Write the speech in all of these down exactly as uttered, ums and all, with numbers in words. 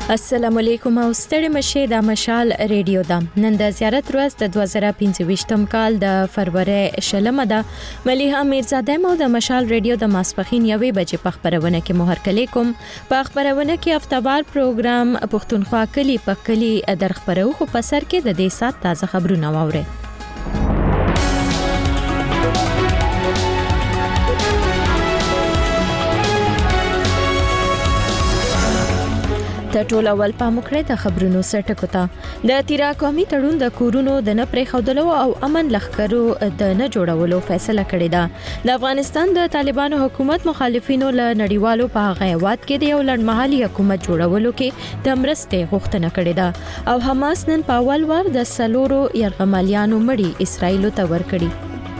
السلام علیکم او ستړي مشه د مشال ریډیو دا نن د زیارت ورځ د دوه زره پنځه کال د فروری شلمه ده مليحه میرزاده مو د مشال ریډیو د ماسپخین یوې بجې په خبرونه کې مهر کلی کوم په خبرونه کې هفتهوار پروګرام پښتونخوا کلی په کلی در خبرو خو په سر کې د دې سات تازه خبرونه واوري د ټول اول پاموکړه د خبرونو سرټکو ته د تیرا قومي تړون د کورونو د نه پرې خودلو او امن لخرو د نه جوړولو فیصله کړې ده د افغانستان د طالبانو حکومت مخالفینو له نړیوالو په غیوات کې د یو لړمحلي حکومت جوړولو کې د مرستې غوښتنه کړې ده او حماس نن په اول وار د سلورو یرغمالیانو مړي اسرایل ته ورکړي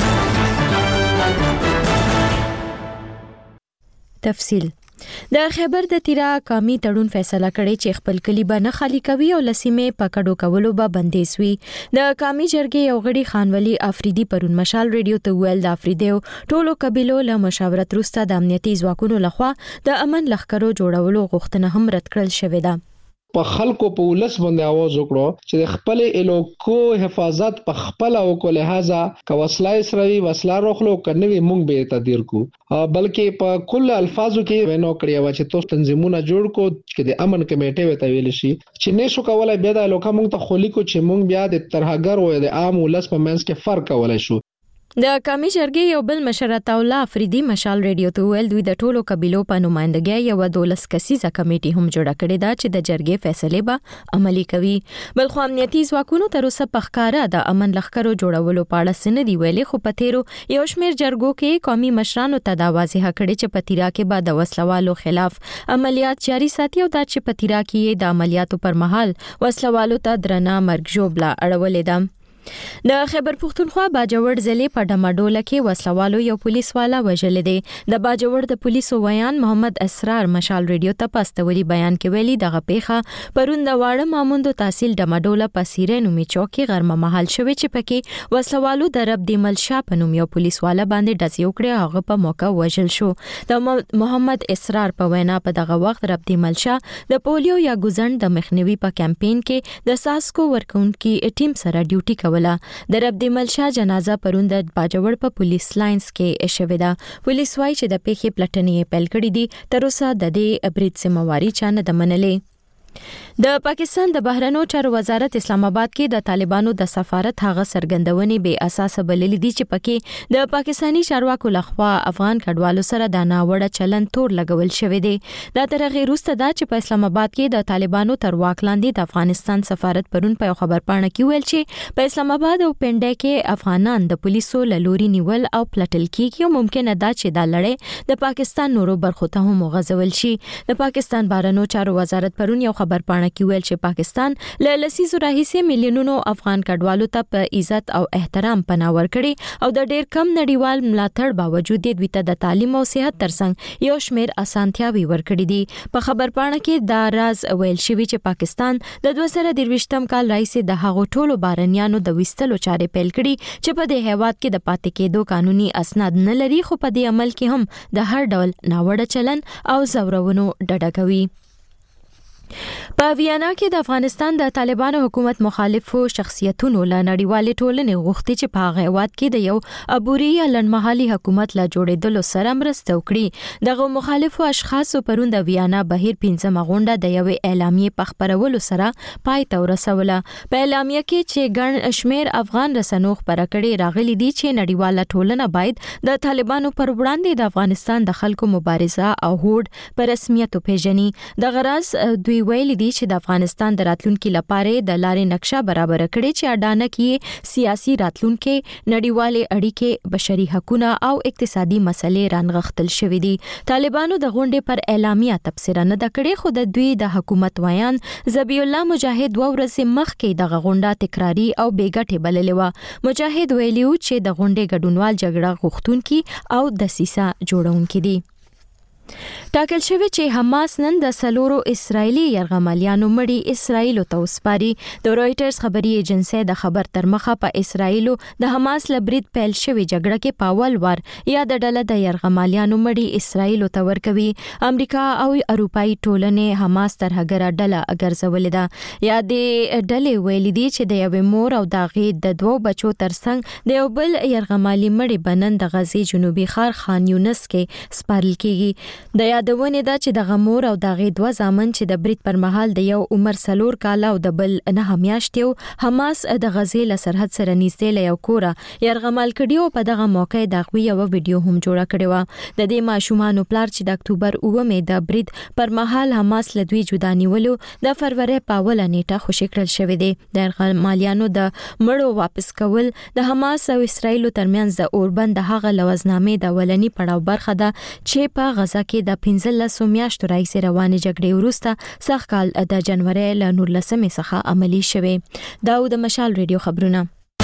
تفصیل د خیبر د تیرا قومي تړون فیصله کړي چې خپل کلی به نه خالی کوي او لسیمه پکړو کولو به بندیز وي د قومي جرګې یو غړي خانولي افریدي پرون مشال ریډیو ته ویل د افریدیو ټولو قبيلو له مشاورت وروسته د امنیتي ځواکونو لخوا د امن لخرو جوړولو غوښتنه هم رد کړل شوې ده په خلکو په ولس باندې आवाज وکړو چې د خپل الوکو حفاظت په خپل او کو لہذا کوسلای سروي وسلا روخلو کنه مونږ به تدیر کو بلکې په کل الفاظو کې ونو کړی و چې توس تنظیمونه جوړ کو چې د امن کمیټه وته ویل شي چې نشو کولای بیا د الوکا مونږ ته خولي کو چې مونږ بیا د ترهګر او د عام ولس په منځ کې فرق کولای شو د قومي جرګې یو بل مشر عطاالله افریدي مشال ریډیو ته ویل دوی د ټولو قبيلو په نمائندګۍ یو دولس کسیزه کمیټه هم جوړه کړې ده چې د جرګې فیصله به عملي کوي بل خو امنیتي ځواکونو تر اوسه په ښکارا د امن لخرو جوړولو په اړه سندې ویلې خو په تیرو یو شمېر جرګو کې قومي مشرانو ته دا واضحه کړې چې په تیرا کې به د وسلوالو خلاف عملیات جاري ساتي او دا چې په تیرا کې د عملیاتو پر مهال وسلوالو ته درنه مرګ ژوبله اړولې ده د خیبر پښتونخوا باجوړ ضلع په ډماډوله کې وسلوالو یو پولیس والا وژل دي د باجوړ د پولیسو ویان محمد اسرار مشال ریډیو ته پاستوري بیان کې ویلي دغه پیښه پرون د واړه ماموندو تحصیل ډماډوله په سیرینو می چوکي غرمه محل شوی چې پکې وسلوالو د رب د ملشا په نوم یو پولیس والا باندې ډزې وکړې هغه په موقع وژل شو د محمد اسرار په وینا په دغه وخت رب د ملشا د پولیو یا ګوزن د مخنیوي په کمپاین کې د ساسکو ورکونکو ټیم سره ډیوټي کوله د رب د ملشا جنازه پرون د باجوړ په پولیس لاینز کې شوې ده پولیس وايي چې د پیښې پلټنې پیل کړې دي تر اوسه د دې برید ذمہواری چا نه ده منلې د پاکستان د بهرنیو چارو وزارت اسلام آباد کې د طالبانو د سفارت هغه سرګندونې به اساس بللې دي چې پکې د پاکستانی چارواکو لخوا افغان کډوالو سره د ناوړه چلن تور لګول شوې دي دا تر غیر وروسته دا چې په اسلام آباد کې د طالبانو تر واک لاندې د افغانستان سفارت پرون په خبر پاڼه کې ویل چې په اسلام آباد او پنډه کې افغانان د پولیسو لوري نیول او پلټل کېږي او ممکنه ده چې دا لړۍ د پاکستان نورو برخو ته هم غځول شي د پاکستان بهرنیو چارو وزارت پرون یو خبر پاڼه کې ویل چې پاکستان له لسیزو راهیسې میلیونونو افغان کډوالو ته په عزت او احترام پناه ورکړي او د ډېر کم نړیوال ملاتړ باوجود د دوی ته د تعلیم او صحت ترڅنګ یو شمېر اسانتیاوي ورکړي دي په خبر پاڼه کې دا راز ویل شوی چې پاکستان د دوه زره درویشتم کال راهیسې د هغو ټولو بارنیانو د وستلو چارې پیل کړي چې په دې هیواد کې د پاتې کېدو قانوني اسناد نه لري خو په دې عمل کې هم د هر ډول ناوړه چلن او زورونو ډډه کوي په ویانا کې د افغانستان د طالبانو حکومت مخالفو شخصیتونو له نړیوالې ټولنې غوښتي چې په هغه هیواد کې د یو عبوري یا لنډمهالي حکومت لا جوړېدلو سره مرسته وکړي دغه مخالفو اشخاصو پرون د ویانا بهیر پنځمه غونډه د یوې اعلامیې په خپرولو سره پای ته ورسوله په اعلامیه کې چې ګڼ شمېر افغان رسنیو خپره کړي راغلي دي چې نړیواله ټولنه باید د طالبانو پر وړاندې د افغانستان د خلکو مبارزه او هوډ په رسمیت وپیژني دغه راز دوی ویلي دي چې د افغانستان د راتلونکو لپاره د لارې نقشه برابر کړي چې اډانه کې سیاسي راتلونکو نړیوالې اړیکې بشري حقوقونه او اقتصادي مسلې رانغښتل شوې دي طالبانو د غونډې پر اعلامیه تبصره نه د کړې خو د دوی د حکومت ویان ذبیح الله مجاهد و ورځې مخکې د غونډه تکراری او بیګټه بللې و مجاهد ویلیو چې د غونډې ګډونوال جګړه غوښتونکي او دسیسه جوړونکي دي ټاکل شوی چې حماس نن د سلورو اسرایلی یرغمالیانو مړي اسرایلو ته وسپاري. د رويټرز خبري ایجنسی د خبر تر مخه په اسرایلو د حماس لبرید پیل شوی جګړه کې پاول ور یا د ډله د یرغمالیانو مړي اسرایلو ته ورکوي. امریکا او اروپאי ټولنې حماس تر هغه ډله اګرځولې ده. یا د ډلې ویل دي چې د یو مور او داغې د دوو بچو ترڅنګ د یو بل یرغمالي مړي بنن د غزي جنوبي ښار خان یونس کې سپارل کیږي. د یادونه ده چې د غمور او دغه دوه ځامن چې د برید پر مهال د یو عمر سلور کال او د بل نه میاشتو حماس د غزې له سرحد سره نږدې له یو کوره يرغمال کړیو. په دغه موقع د غوي یو ویډیو هم جوړه کړې و. د دې ماشومان پلار چې د اکتوبر اومه د برید پر مهال حماس له دوی جدا نیولو د فروری په اوله نیټه خوشی کړل شوې دي. د یرغمالیانو د مړو واپس کول د حماس او اسرایلو ترمنځ د اوربند هغه لوزنامې د ولني پړاو برخه ده چې په غزا کې د پنځلس میاشتو راهیسې روانې جګړې وروسته سخت کال د جنوري له نولسمې څخه عملی شوه. دا د مشال ریډیو خبرونه.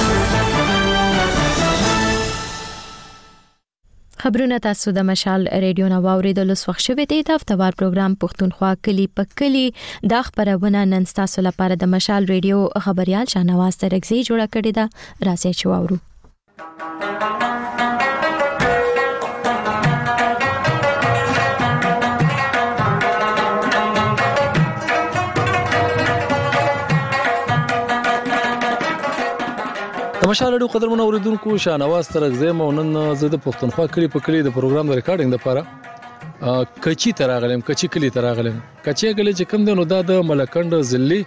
خبرونه تاسو د مشال ریډیو نو اوریدل وسوخ شوه دی. د افتوار پروګرام پښتونخوا کلی په کلی د خبرونه نن تاسو لپاره د مشال ریډیو خبريال شاهنواز ترغزي جوړه کړې ده. راځي چې واورو. د مشال ریډیو قدرمن اوریدونکو شاهنواز ترغزي مونن زه د پښتونخوا کلی په کلی د پروګرام د ریکارډینګ لپاره کچی تراغلم کچی کلی تراغلم کچی کلی چې کوم د نو د ملکند ضلعي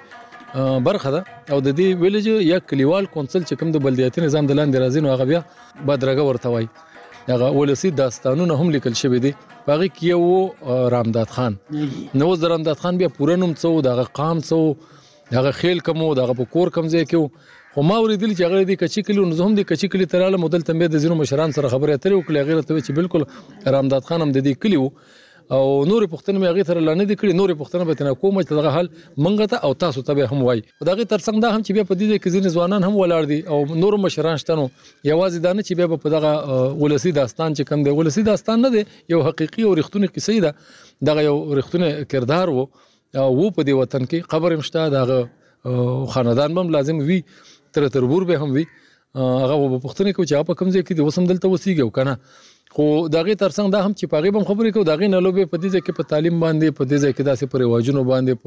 برخه ده او د دې ویلج یا کلیوال کونسل چې کوم د بلدیاتي نظام د لاندې راځي نو هغه بیا بدرګه ورته وای. هغه ولسی داستانونه هم لیکل شوی دي. باغی کیو رامداد خان نو د رامداد خان بیا پوره نوم څو دغه قام څو دغه خیل کومو دغه په کور کم ځای کې خو ما ورېدل چې هغه د کچی کلی نو هم د کچی کلی تراله مدل تنبیه د زینو مشران سره خبرې اترې وکړې. غیر ته چې بالکل رامداد خان هم د دې کلی او نور پښتنه مې هغه تر لانه د کلی نور پښتنه به تنه کومه چې دغه حال منګه ته او تاسو ته هم وای. دغه ترڅنګ دا هم چې بیا په دې کې ځینې ځوانان هم ولاړ دي او نور مشران شته. نو یوازې دا نه چې بیا په دغه ولسی داستان چې کوم دی ولسی داستان نه دی یو حقيقي او رښتونی کیسه ده. دغه یو رښتونی کردار وو او په دې وطن کې خبر مشته دغه خاندان هم لازم وي تر تربور به هم وي هغه په پښتنه کې چې په کوم ځای کې د وسم دلته وسیږي کنه. خو دغه ترڅنګ دا هم چې پاغي بم خبرې کو دغه نه لوبه په دې ځای کې په تعلیم باندې په دې ځای کې داسې پر رواجونو باندې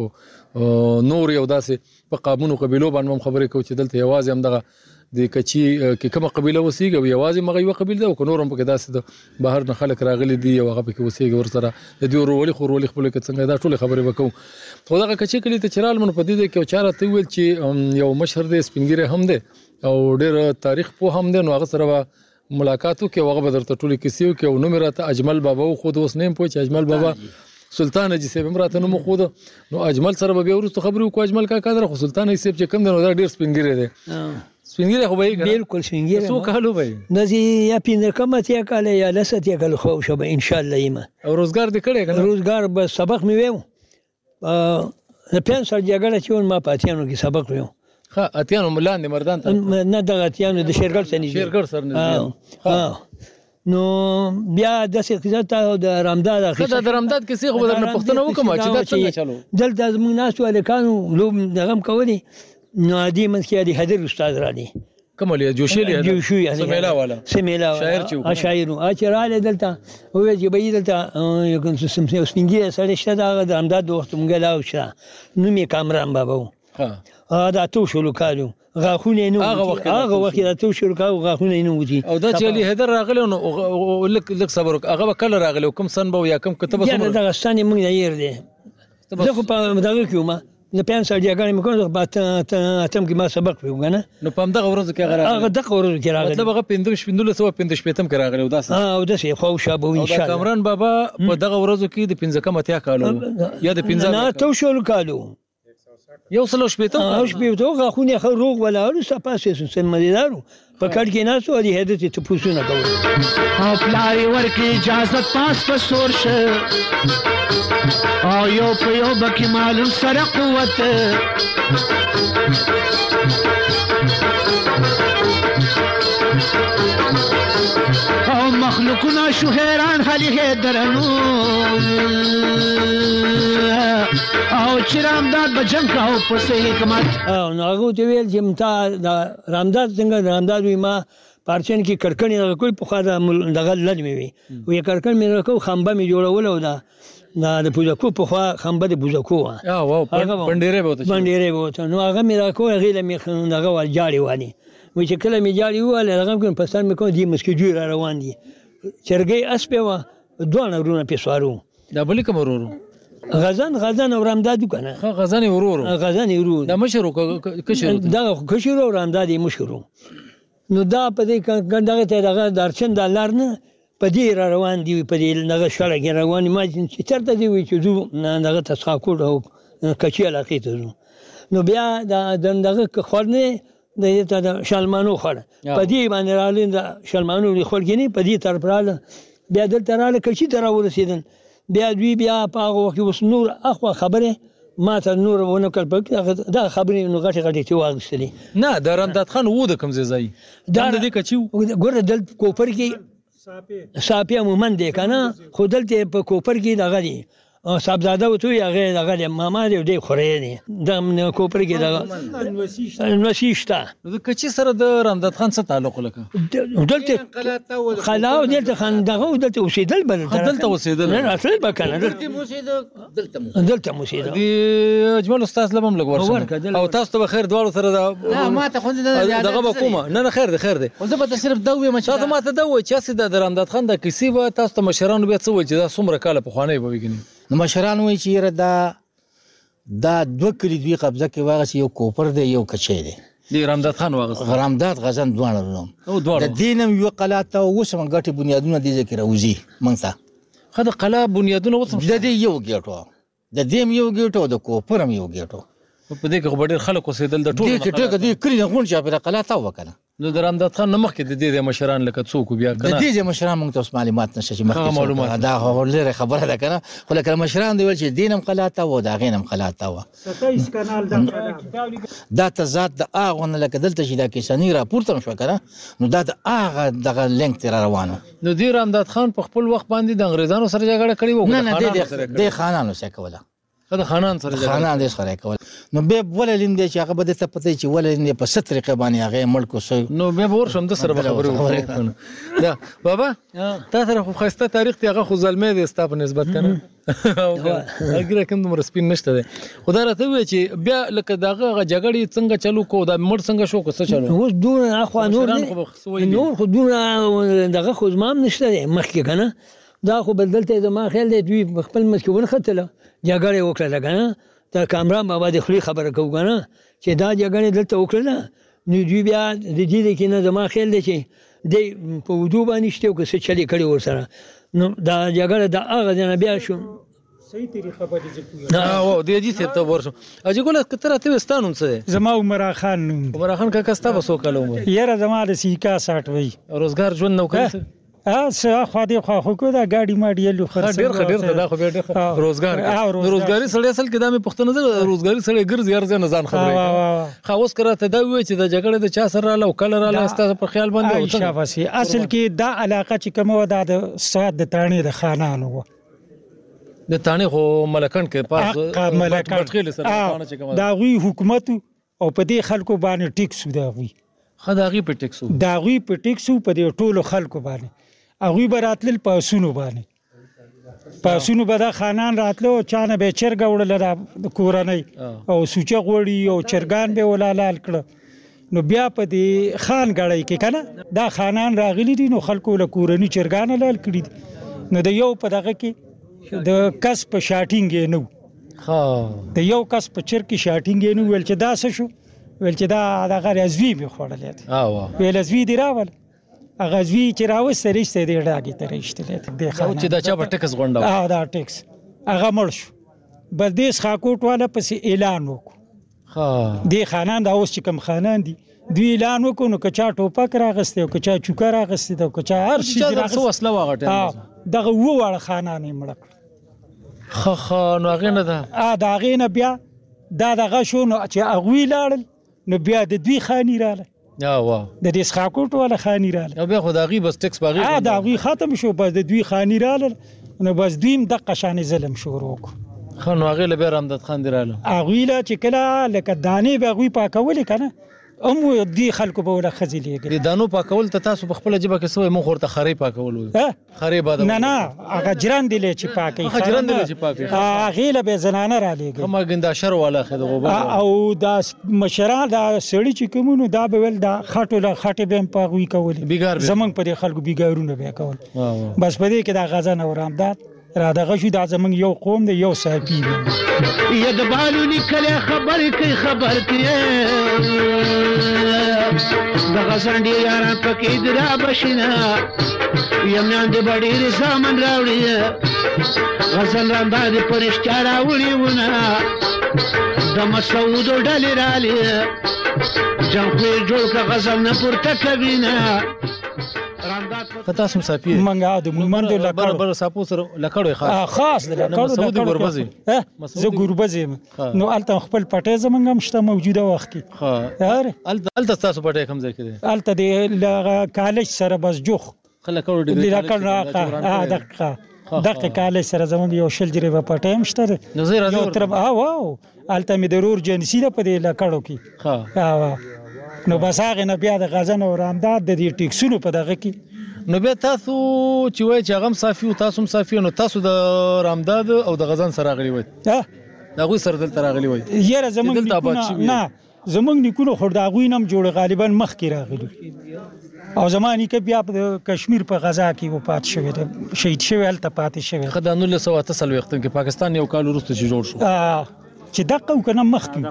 په نور یو داسې په قانونو قبيلو باندې خبرې کو چې دلته یوازې هم دغه د کچی کې کومه قبيله وسیږي او یوازې مغه یو قبيله ده او نورم په داسې د بهر نه خلک راغلي دي او هغه په وسیږي ورسره د دې ورولي خورولي خپل کې څنګه دا ټول خبرې وکړو. خو دغه کچی کلی ته چرال من په دې کې چاره ته ویل چې یو مشر د سپینګری هم ده او ډېر تاریخ په هم ده. نو هغه سره ملاقاتو کې هغه بدرته ټول کیسیو کې او نو مرته اجمل بابا خو د اوس نیم پوه چې اجمل بابا سلطان اجي سیب امراته نو خو نو اجمل سره به ورسته خبرو کو اجمل کا کادر خو سلطان اجي سیب چې کم نه ډېر سپینګری ده. سپینګری خو به بالکل سپینګری سو کالو به نزي یا پینځه کمه ته کاله یا لسته کاله خو شوب ان شاء الله یما او روزګار دې کړی کنه روزګار به سبق مې ویو ا پین سر جګړه چې ما پاتیانو کې سبق ویو. ها اتیانو ملان دي مردان ته نه دغه اتیانو د شیرګل سنې شیرګل سر نه ها نو بیا د څه ته د رامداد خدای د رامداد کې څه خو درنه پښتنه وکم چې دا څنګه چلو دلته موږ ناس ولکانو لوب دغم کولی نو ادي من کې دي حضرت استاد را دي کومه جوشي جوشي سمیلا والا سمیلا شاعر چې شاعر او اچراله دلته او چې به دلته یو کوم څه سم سپینګي سره شته د رامداد وخت مونږ لا وشه نو می کامران بابا ها دا تو شلو کالو غاخونه نو هغه وخت دا تو شلو کالو غاخونه نو ودی او دا چې علي حیدر راغله نو لک لک صبر هغه کله راغله کوم سن به یا کوم کتابه سره دا غستانه مونږ نه ير دي زه خو په دغه کې ما نه پین سر جګړه مې کوم په اتم کې ما سبق ویو کنه نو په دغه ورځ کې راغله هغه دغه ورځ کې راغله مطلب هغه پندوش پندول سو پندوش پېتم کې راغله وداس ها وداس خو شابه ان شاء الله کامران بابا په دغه ورځ کې د پنځه کم اتیا کالو یا د پنځه نه تو شلو کالو یو سلو شپېته او شپېته غاخونه خو روغ ولا او سپاسې سم مدیدارو په کډ کې ناسو علي حیدر ته پوښتنه کوي او پلاری ورکی اجازه پاس په سور شه او یو په یو بکی معلوم سره قوت او مخلوقنا شو حیران حالي هدرنو او چې رامداد بجنګ کاو په صحیح حکمت او نو هغه ته ویل چې متا رامداد څنګه رامداد وي ما پارچن کې کړکړې کوئی په خاطر دغه لړمې وي وي کړکړ مې راکو خمبه مې جوړول او دا دا د پوزکو په خوا خمبه د پوزکو وا او واو بنديره به وته بنديره به وته نو هغه مې راکو هغه مې دغه ول جاړي وانی وي چې کله مې جاړي واله هغه کوم په سر مې کوم دي مسکې جوړ روان دي چرګي اس په وا دوه ورونه په سوارو دا بل کوم ورورو غزان غزان او رامداد کنه ها غزان ورورو غزان ورورو دا مشرو کشرو دا کشرو رامداد مشرو نو دا په دې دغه ته دغه درچن دلار نه په دې روان دي په دې دغه شړه کې روان ما چې چرته دی وي چې زو دغه تساکو او کچې علاقې ته زو نو بیا دا دغه خورنه د شلمانو خور په دې باندې رالین د شلمانو خورګنی په دې طرف رااله بیا د تراله کچې تر ورسیدل بیا دوی بیا په هغه وخت اوس نور اخو خبره ما ته نور ونه کړ دا خبرې نو غټي غټي چې واغستلې نه د رامداد خان وو د کوم ځای دا د دې کچیو ګوره دل کوپر کې صافي صافي مومن دی کنه خو دلته په کوپر کې دغه دی صاحبزاده وته هغه دغه ماما دی دی خورې دی د کوپر کې دغه نوسیشتا د کچې سره د رامداد خان څه تعلق لکه دلته خلاو دلته خان دغه دلته اوسېدل بل دلته اوسېدل نه اصل بکنه دلته موسیدو دلته دلته موسیدو دی اجمل استاد لبم لګ ورسره او تاسو ته خیر دوړو سره لا ما ته خو دغه به کومه نه نه خیر دی خیر دی زه به صرف دوی ما تاسو ما ته دوی چې سید د رامداد خان د کیسې و تاسو ته مشرانو بیا څه و چې دا څومره کال په خوانې به وګینی نو مشران وایي چې یره دا دا دوه کلی دوی قبضه کې واغس یو کوپر دی یو کچې دی دی رامداد خان واغس رامداد غزن دوانه نوم او دوانه د دینم یو قلاته وسم غټي بنیادونه دي ذکر اوزي مونږه خدای قلا بنیادونه وسم د دې یو ګټو د دې یو ګټو د کوپرم یو ګټو په دې کې خبر خلک اوسېدل د ټولو دې کې ټکه دې کلی نه غون چې په قلاته وکنه نو د رامداد خان نمخ کې د دې مشران لکه څوک بیا کنه د دې مشران موږ ته معلومات نشته چې مخکې معلومات دا هغه خبره ده کنه خو لکه مشران دی ول چې دینم قلاته و دا غینم قلاته و ستایس کانال دا تزاد د اغه نه لکه دلته چې دا کیسانی را پورته شو کنه نو دا د اغه دغه لینک تر روانو نو دی رامداد خان په خپل وخت باندې د انګريزانو سره جګړه کړې و نه نه د خانانو سره کوله د خانان سره خانان دې سره کول نو به وللین دې چې هغه به ته پته چې وللین په ستر کې باندې هغه ملک سو نو به ورشم د سره خبرې وکړم دا بابا تا سره خو خسته تاریخ دی هغه خو ظلمې دي ستا په نسبت کنه اګره کوم نمبر سپین نشته دی خدای راته وی چې بیا لکه دغه جګړې څنګه چلو کو دا مړ څنګه شو کو څه چلو اوس دون اخو نور نور خو دون دغه خو زمام نشته مخکې کنه دا خو بدلته زما خیال دی دوی خپل مسکون خطله جګړه وکړه کنه دا کامران بابا د خلی خبره کو کنه چې دا جګړه دلته وکړه نو دوی بیا د دې کې نه زما خیال دی چې د په ودو باندې شته او څه چلی کړي ورسره نو دا جګړه د هغه نه بیا شو صحیح طریقه باندې ځکو نه او د دې څه ته ورشو اجي ګول کتره ته وستانو څه زما عمر خان نوم عمر خان کا کستا بسو کلو عمر یره زما د سیکا ساټ وای روزګار ژوند نو کړی ا څه خو دې خو خو دا گاډي ماډي لو خرڅ ډیر ډیر دا خو ډیر روزګار روزګاری سړی اصل کې د مې پښتنه روزګاری سړی ګرځي ارزه نه ځان خبرې خاوس کراته دا وی چې د جګړې د چا سره له کله را لاسته په خیال باندې او شاباسي اصل کې دا علاقه چې کومه د سواد د تانې د خانانو و د تانې خو ملکان کې پاس ملکان دا غوي حکومت او په دې خلکو باندې ټیکس دا غوي خداغي په ټیکسو دا غوي په ټیکسو په دې ټولو خلکو باندې اغوی براتل پاسونو باندې پاسونو به دا خانان راتلو چانه به چرګ وړل د کورنۍ او سوچه غوړي او چرګان به ولالال کړ نو بیا په دې خان غړی کې کنه دا خانان راغلي دي نو خلکو له کورنۍ چرګان لال کړی نو د یو په دغه کې د کس په شاټینګ نو ها د یو کس په چر کې شاټینګ نو ول چې دا څه شو ول چې دا دغه ازوی به خوړلې ها ویل ازوی دی راول غزوی چې راوسته رښتې دی ډاګي ته رښتې دی خو چې دا چا په ټکس غونډه اه دا ټکس هغه مړ شو بس دې خاکوټ والا پس اعلان وکړو ها دې خانان دا اوس چې کوم خانان دي دوی اعلان وکړو نو کچا ټوپک راغسته او کچا چوکا راغسته او کچا هر شي راغسته وسله واغټه دغه وو واړه خانان یې مړ کړ خ خ نو هغه نه ده اه دا هغه نه بیا دا دغه شو نو چې اغوی لاړل نو بیا د دوی خاني رااله یا واه د دې سخاکوټ ولا خانی رااله او بیا خو دا غي بس ټیکس باغی ا دا غي ختم شو بس د دوی خانی رااله نو بس دویم د قشان ظلم شروع خو نو هغه له بیر امداد خان دراله هغه لا چې کله لکه دانه به غوي پاکول کنه ام دی خلکو به ولا خزیلېږي د دانو پاکول ته تاسو په خپل جبه کې سوې مخ ورته خري پاکول وي خري باد نه نه هغه جران دی چې پاکي هغه جران دی چې پاکي هغه له به زنانه را لېږي هم ګندا شر والا خد غوبه او دا مشران دا سړی چې کومونو دا به ول دا خټو له خټه به پاغوي کول زمنګ پر خلکو بیګارونه به کول بس په دې کې دا غزن او رامداد را دغه شو دا زمنګ یو قوم دی یو صاحبي ید بالو لیکله خبر کوي خبر کوي دغه سندې یاران پکې درا بشینا یمنان دې بډې رسامن راوړي غزل را باندې پرشتیا راوړي ونه د مسعود ډلې رالي جنخوی جوړ کا غزل نه پورته کوي نه کتا سم صافي منګه د مومند لکړ بر صاحب سره لکړ خاص خاص د لکړ د ګوربزي زه ګوربزي نو الته خپل پټه زمنګ مشته موجوده وخت کې ها الته تاسو پټه کوم ځای کې الته د کالج سره بس جوخ خلکړ دې لکړ ها دقه دقه کالج سره زمنګ یو شل جری په پټه مشته نو زه راځم یو تر ها واو الته می ضرور جنسي په دې لکړو کې ها نو بس هغه نه بیا د غزن او رامداد د دې ټیکسونو په دغه کې نو بیا تاسو چې وای چې هغه صافي او تاسو صافي نو تاسو د رامداد او د غزن سره غلي وای دا غوي سره دلته راغلي وای یاره زمونږ نه زمونږ نیکونو خور دا غوي نم جوړ غالبا مخ کې راغلي او زماني کې بیا په کشمیر په غزا کې و پات شوی دی شهید شوی الته پاتې شوی خدای نو له سو تاسو وخت کې پاکستان یو کال وروسته جوړ شو چې دغه وکنه مخ کې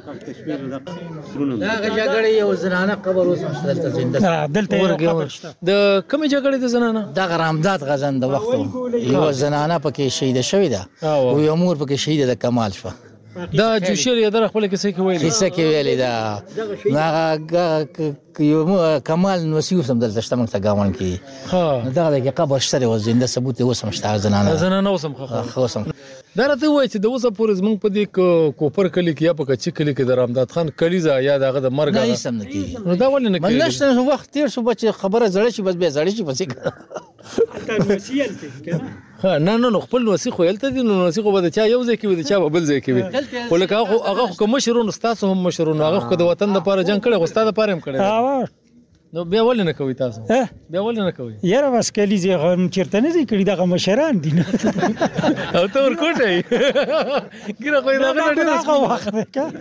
دا جګړه یو زنانه قبر اوس مشترک زنده دلته قبر شته د کوم جګړه د زنانه د رامداد غزن د وخت یو زنانه پکې شهید شوی ده او یو مور پکې شهید ده کمال شو دا جوشر یې در خپل کیسه کې ویلي کیسه کې ویلي دا هغه یو کمال نوسیو سم دلته شته موږ ته گاون کې ها دا د قبر شته او زنده ثبوت اوس مشته زنانه زنانه اوس هم خو اوس دا راته وای چې د اوسه پورې زمونږ په دې کوپر کلی کې یا په کچې کلی کې د رامداد خان کلیزا یا دغه د مرګ نه سم نه کیږي نو دا ولې نه کیږي منشته وخت تیر شو بچ خبره زړه شي بس به زړه شي پسې اته وسیل ته ها نه نه خپل وسیخ ویلته دي نو وسیخ به چا یو ځای کې وي چا بل ځای کې وي خو لکه هغه کوم مشرون تاسو هم مشرون هغه د وطن لپاره جنگ کړي غوستا لپاره هم کړي نو بیا ولې نه کوي تاسو بیا ولې نه کوي یاره بس کلی زه غم چیرته نه دي کړي دغه مشران دي او ته ورکوټه ګیره خو دا ډېر وخت کا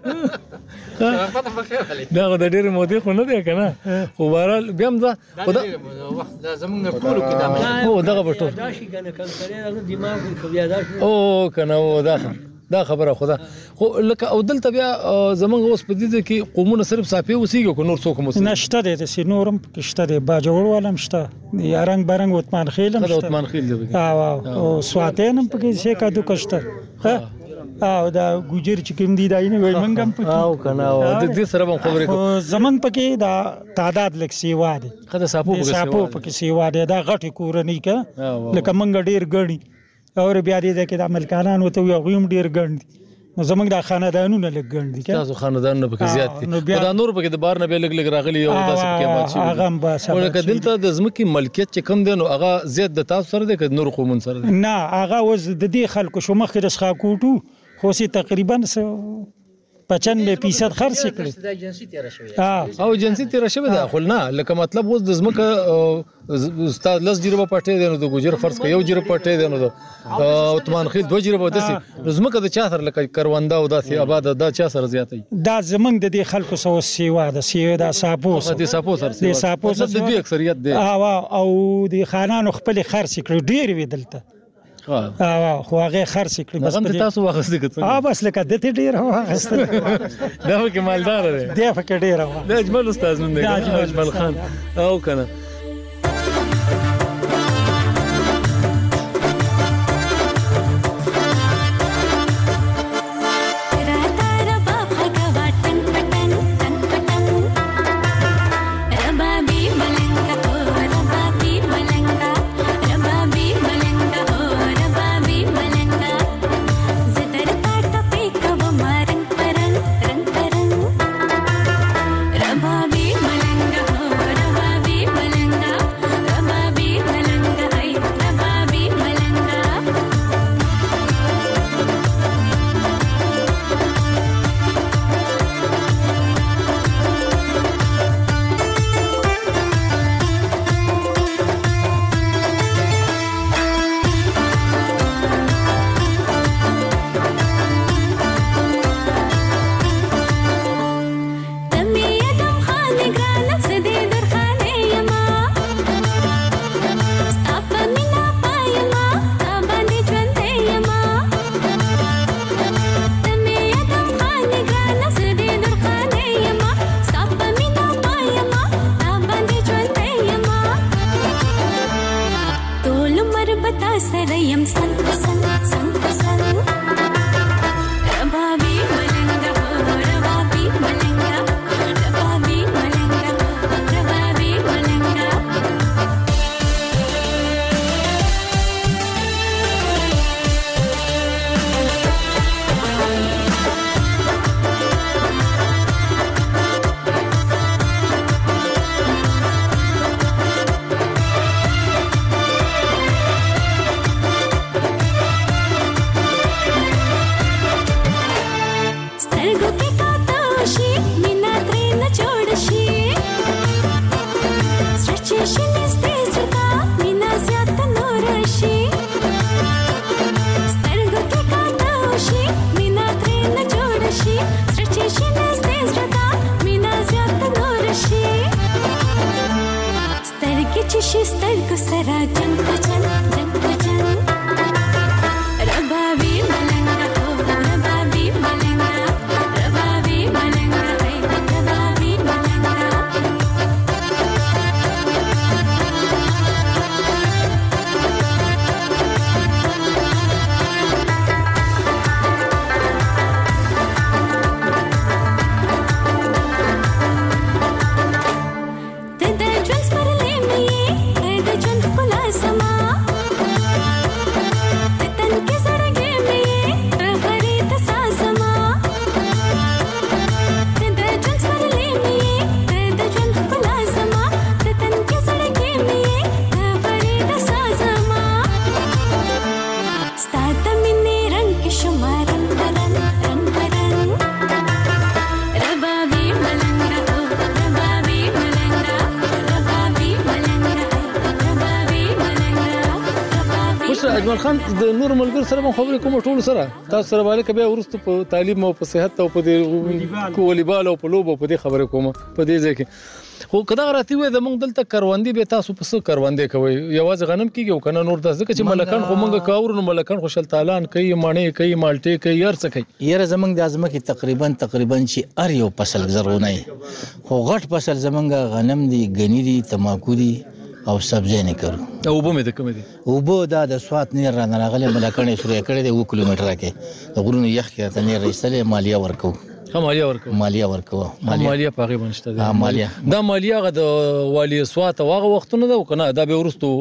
دا د ډېر مودې خو نه دی کنه خو بهرحال بیا هم دا خدا وخت دا زمونږ ټول کې دا هو دغه بټو دا شي کنه کنه دماغ خو بیا دا او کنه و دا دا خبره خدا خو لکه او دلته بیا زمونږ اوس په دې کې قومونه صرف صافي اوسېږي کو نور څوک مو نشته دي د نورم کشته دي باجوړ ولم شته یا رنگ برنګ عثمان خیل هم شته عثمان خیل دی او او سواتین هم پکې څه کا دو کشته او دا ګوجر چې کوم دي دای نه وای منګم پکې او کنه او د دې سره هم خبرې کو زمنګ پکې دا تعداد لک سیوا دي خدای صاحب پکې سیوا دي دا غټي کورنۍ کا لکه منګ ډیر ګړي اور بیا دې کې د ملکانان وته یو غویم ډیر ګڼ نو زمونږ د خاندانونو لګ ګڼ دي تاسو خاندانونو پکې زیات دي خدای نور پکې د بار نه به لګ لګ راغلي او تاسو کې مات شي هغه هم بس ولکه دلته د زمکي ملکیت چې کم دي نو هغه زیات د تاسو سره دي که نور قومون سره دي نه هغه وز د دې خلکو شو مخ رسخه کوټو خو سي تقریبا پچانوے فیصد خرڅ کړي دا جنسي تیر شوی او جنسي تیر شوی دا خل نه لکه مطلب اوس د زمکه استاد لس جریبه پټې دی نو د ګوجر فرض ک یو جریبه پټې دی نو د عثمان خیل دوه جریبه دسي زمکه د چا سره لکه کروندا او داسي آباد دا چا سره زیاتې دا زمنګ د دې خلکو سو سیوا د سیوا د ساپو د ساپو سره د ساپو سره د دې اکثریت دی او د خانانو خپل خرڅ کړي ډیر وی دلته ها خو هغه خرڅ کړي بس په تاسو واخستې کړه ها بس لکه د ته ډیر واخستل دا کې مالدار دی دا فکر ډیر وا د اجمل استاد نوم دی اجمل خان او کنه Baby, پتا سره يم سن سن سن سن ربابي ملنګ ربابي ملنګ ربابي ملنګ ربابي ملنګ She started to say, "Jan, Jan, Jan, Jan." Rababi malanga, Rababi malanga, Rababi malanga, Rababi malanga. Tada jwans parle miye. اجمل خان د نور ملګر سره مو خبرې کوم ټول سره تاسو سره باندې کبه ورستو په تعلیم او په صحت او په والیبال او په لوبو په دې خبرې کوم په دې ځکه خو کدا راتی وې د مونږ دلته کاروندې به تاسو په څه کاروندې کوي یوازې غنم کیږي او کنه نور داسې چې ملکان خو مونږ کاور نو ملکان خو شل تالان کوي مانې کوي مالټي کوي هر څه کوي یره زمونږ د ازمه کې تقریبا تقریبا چې ار یو فصل زرونه خو غټ فصل زمونږ غنم دي غنی دي تماکو دي او سبزی نه کړو او وبو مې د کوم دي وبو دا د سوات نه را نه غلې ملکانې شروع کړې د یو کیلومتره کې د غرونو یخ کې ته نه رسېلې مالیه ورکو هم مالیه ورکو مالیه ورکو مالیه پاغي بنشته دا مالیه دا مالیه غ د والی سوات واغه وختونه دا کنه دا به ورستو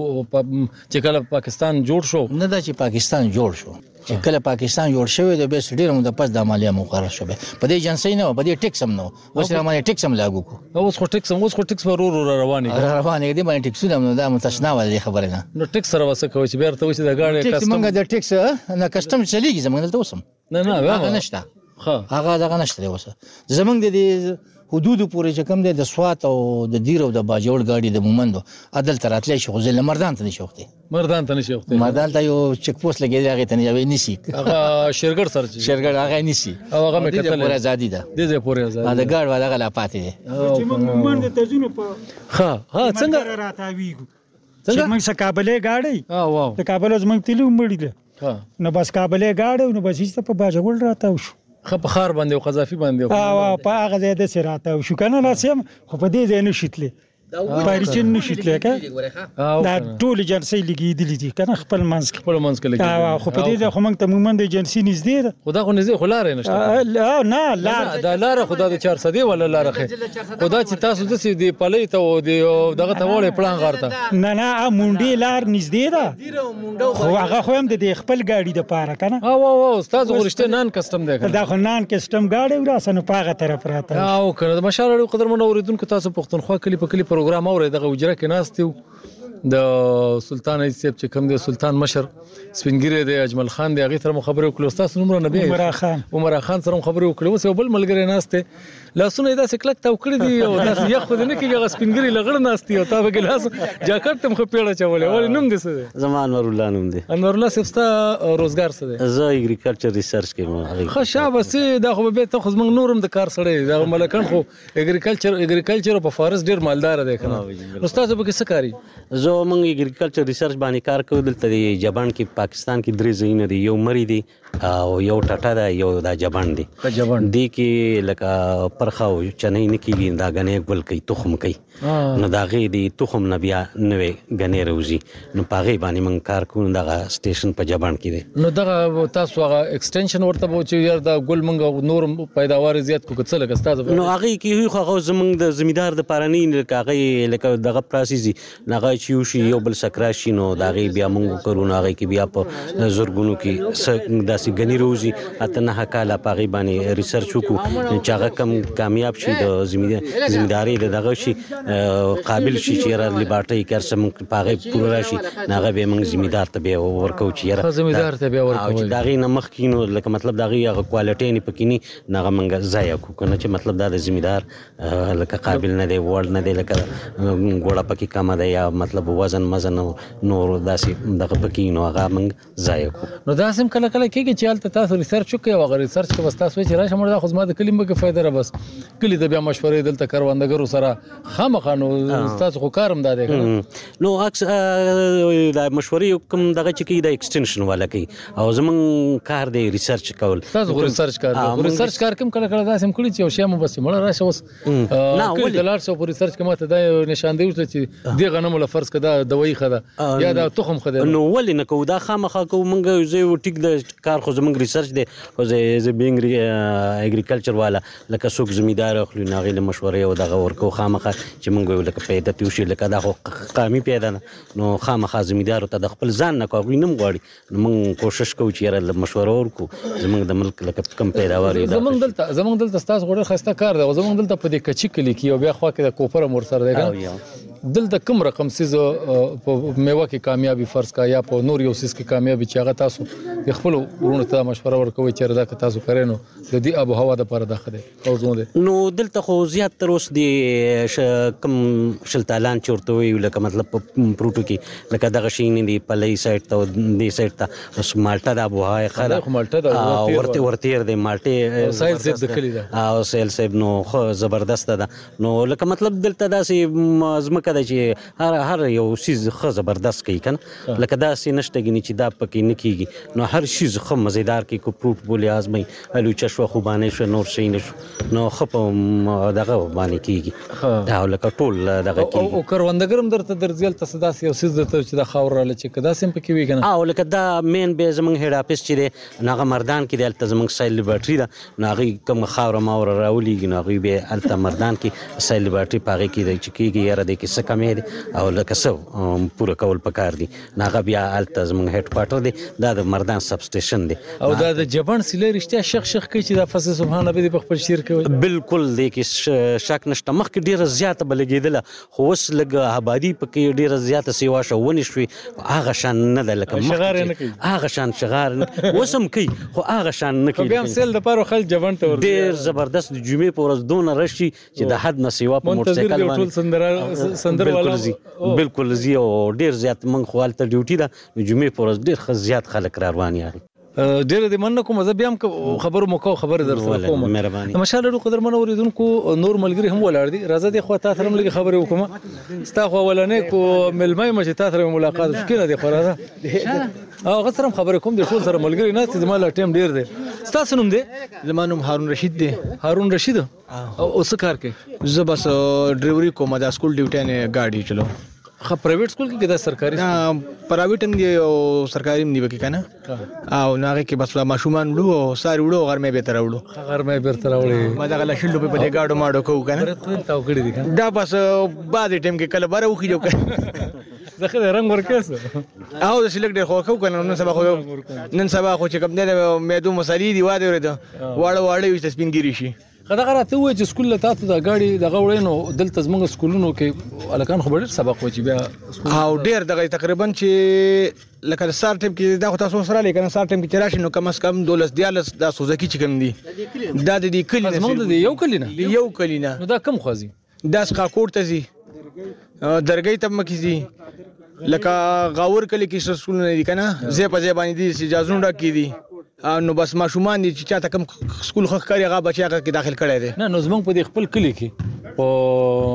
چې کله پاکستان جوړ شو نه دا چې پاکستان جوړ شو چې کله پاکستان جوړ شوی د بیس ډیر مو د پس د مالیه مقرره شوه په دې جنسي نه په دې ټیکس هم نو اوس را باندې ټیکس هم لاګو کو اوس خو ټیکس اوس خو ټیکس ورور رواني رواني دي باندې ټیکس نو دا متشنا ولې خبره نه نو ټیکس سره وسه کوي چې بیرته وشه د غاړې کسټم موږ د ټیکس نه کسټم چلیږي زمونږ دلته اوسم نه نه هغه نشته هغه دغه نشته اوسه زمونږ د حدود پورې چې کم دي د سوات او د دیر او د باجوړ گاډي د مومندو عدل تراتلې شو ځل مردان ته نشوخته مردان ته نشوخته مردان ته یو چک پوسټ لګي هغه ته نه نشي هغه شرګړ سر شرګړ هغه نشي او هغه مې کتل پورې ازادي ده د دې پورې ازادي دا ګاډ والا غلا پاتې دي چې موږ مومند ته ځو په ها ها څنګه راتاویږو چې موږ سکابلې گاډي ها واو د کابل از موږ تلو مړی ده ها نو بس کابلې گاډي نو بس هیڅ په باجوړ راتاو شو خبخار باندې او قذافي باندې او په هغه ځای د سراته شو کنه لاسم خو په دې ځای نه شتلې پاریچن نشیتلې کا دا ټول جنسي لګي دي دي کنه خپل منځ خپل منځ کې لګي خو په دې ځای خو موږ ته مومند جنسي نږدې ده خدا خو نږدې خلار نشته نه لار دا لار خدا د چهار سده ولا لار خه خدا چې تاسو د سې دی پلي ته او دغه ته وړې پلان غارته نه نه مونډي لار نږدې ده خو هغه خو هم د خپل گاډي د پاره کنه او او استاد غوښته نان کسٹم دی دا خو نان کسٹم گاډي وراسنه پاغه طرف راته او کنه مشال قدر من اوریدونکو تاسو پښتونخوا کلی په کلی پروګرام اوري دغه وجره کې ناستیو د سلطان ایسیب چې کوم دی سلطان مشر سپینګری دی اجمل خان دی هغه تر خبرو کولو تاسو نومره نبی عمر خان عمر خان سره خبرو کولو اوس بل ملګری ناشته لاسونه دا سکلک تا وکړی دی او تاسو یې خو نه کېږي سپینګری لغړ ناشتي او تا به ګلاس جاکټ تم خو پیړه چولې ولې نوم دې څه دی زمان انور الله نوم دی انور الله سپستا روزګار څه دی زه اګریکلچر ریسرچ کوم خو شابه سي دا خو به ته خو زمنګ نورم د کار سره دا ملکان خو اګریکلچر اګریکلچر په فارس ډیر مالدار دی کنه استاد به څه کاری زه مونږ اګریکلچر ریسرچ باندې کار کوو دلته دی جبان کې پاکستان کې درې ځایونه دي یو مری دی او یو ټاټا دا یو دا جبان دی جبان دی کې لکه پر برخه او چنې نه کېږي دا غنې ګل کوي تخم کوي نو دا غي دی تخم نه بیا نوې غنې روزي نو پاغي باندې من کار کوو دغه سټیشن په جبان کې دی نو دغه تاسو هغه ایکسټنشن ورته وو چې یار دا ګل منګ نور پیداوار زیات کو څه لګ استاد نو هغه کې خو هغه زمنګ د زمیدار د پارانی لکه لکه دغه پروسیس نغه چې یو شی یو بل سکراشي نو دا غي بیا مونږ کوو هغه کې بیا په زورګونو کې داسې غنی روزي اته نه کاله پاغي باندې ریسرچ وکړو چې هغه کم کامیاب شي د زمینداری دغه شي قابل شي چې را لیبارټي کار سم پاغي پوره راشي ناغه به موږ زمیندار ته به ورکو چې را زمیندار ته به ورکو چې دغه نه مخ کینو لکه مطلب دغه هغه کوالټي نه پکینی ناغه موږ ضایع کو کنه چې مطلب دا د زمیندار لکه قابل نه دی ورډ نه دی لکه ګوړه پکې کم دی یا مطلب وزن مزن نور داسې دغه پکینو هغه موږ ضایع کو نو دا سم کله کله کېږي چې حالت تاسو ریسرچ کوي او هغه ریسرچ کې وستاسو چې راشه موږ د خدمت کلمه کې فائدہ را بس کلی د بیا مشورې دلته کاروندګرو سره خامخانو تاسو خو کارم داده نو اکس د مشورې کوم دغه چې کې د ایکسټنشن والا کوي او زمون کار دی ریسرچ کول تاسو ریسرچ کار دی ریسرچ کار کوم کله کله داسې کړی چې شی مو بس مړ راشه اوس نه ولې د لار څو ریسرچ کومه ته د نشان دی چې دی غنمو لفرض کده دوی خده یا د تخم خده نو ولې نه کو دا خامخا کو مونږ زه ټیک د کار خو زمونږ ریسرچ دی خو زه بینګ اګریکلچر والا لکه څوک زمیندار خپل ناغله مشورې او دغه ورکو خامخا چې مونږ لکه پیدا پیوشي لکه دا خو قامي پیدا نو خامخا زمیندار ته د خپل ځان نه کوي نم غواړي نو مونږ کوشش کوو چې را مشوره ورکو زمونږ د ملک لکه کم پیداوار دی زمونږ دلته زمونږ دلته تاسو غوړه خسته کار دی زمونږ دلته په دې کچې کلی کې او بیا خو کې د کوپر مور سره دی دلته کوم رقم سیز په میوه کې کامیابی فرض کا یا په نور یو سیس کې کامیابی چې هغه تاسو خپل ورونه ته مشوره ورکوي چې دا که تاسو کړئ نو د دې ابو هوا د پاره دغه دی او زموږ دی نو دلته خو زیات تر اوس دی کم شلتالان چورته وی لکه مطلب پروتو کې لکه دغه شي نه دی پلې سایت ته دی سایت ته اوس مالټا د ابو هوا خره مالټا د ورته ورته دی مالټه سایل سیب د کلی دا او سایل سیب نو خو زبردست ده نو لکه مطلب دلته داسې زمکه ده چې هر هر یو شیز خو زبردست کوي کنه لکه داسې نشته غني چې دا پکې نه کیږي نو هر شیز خو مزیدار کې کو پروت بولي ازمي الو چشو خو باندې شو نور شي نشو نو خو دغه باندې کیږي دا لکه ټول دغه کیږي او کروندګرم درته درځل تاسو داسې یو شیز درته چې د خاور را لچ کدا سم پکې وی کنه او لکه دا مین به زمنګ هډ اپس چې دی ناغه مردان کې دلته زمنګ سایل لیبرټری دا ناغي کوم خاور ماور راولېږي ناغي به الته مردان کې سایل لیبرټری پاږي کې د چکیږي یاره د کې څه کمې دي او لکه څو پوره کول پکار دي ناغه بیا الته زمنګ هډ کوارټر دی دا د مردان سب سټیشن دی او دا د جبان سیلې رښتیا شخ شخ کوي چې دا فصل سبحان الله په خپل شیر کوي بالکل دی کې شک نشته مخکې ډیره زیاته بلګیدله خو اوس لګ آبادی پکې ډیره زیاته سیوا شو ونی شوي هغه شان نه د لکه شغار نه کوي هغه شان شغار اوسم کوي خو هغه شان نه کوي بیا هم سیل د پاره خل جوان ته ور ډیر زبردست جمعې په ورځ دون رشي چې د حد نه سیوا په موټر سایکل باندې سندر سندر والا بالکل زی او ډیر زیات من خپل ته ډیوټي ده جمعې په ورځ ډیر زیات خلک را روان یاري ډیر د من کوم زه بیا هم خبرو مکو خبر در سره کوم مهرباني مشاله قدر من اوریدونکو نور ملګری هم ولاړ دي راځه د خو ته ترم لګي خبرې وکم ستا خو ولنې کو ملمای مچ ته تر ملاقات شکینه دي خو راځه او غسرم خبرې کوم د ټول سره ملګری نه چې زما لا ټیم ډیر دی تاسو نوم دی زمانوم هارون رشید دی هارون رشید او څه کار کوي زه بس ډرایوري کوم د سکول ډیوټي نه گاډي چلو خو پرایویټ سکول کې دا سرکاري پرایویټ هم دی او سرکاري هم دی وکي کنه او ناغه کې بس ماشومان وړو او ساري وړو غرمه به تر وړو غرمه به تر وړو ما دا غلا شلو په دې گاډو ماډو کو کنه تاو کړی دي کنه دا بس بعد ټیم کې کله بره وخی جو زخه رنگ ورکاسه او د سلیکټ خو کو کنه نن سبا خو نن سبا خو چې کوم نه مېدو مسالې دی واده ورته واړه واړه وي سپینګری شي خدای راته وای چې سکول ته تاسو د غاړي د غوړینو دلته زموږ سکولونو کې الکان خو ډېر سبق وچی بیا او ډېر دغه تقریبا چې لکه سار ټیم کې دا تاسو سره لیکنه سار ټیم کې راشي نو کم اس کم دولس دیالس دا سوزکی چې کم دي دا د دې کلی زموږ د یو کلی نه یو کلی نه نو دا کم خوازي دا څخه کوټ ته زی درګۍ ته مکه زی لکه غاور کلی کې سکول نه دي کنه زه په ځای باندې دي اجازه نه کی دي نو بس ماشومان دي چې چاته کم سکول خخ کاری هغه بچي هغه کې داخل کړي دي نه نو زمونږ په خپل کلی کې په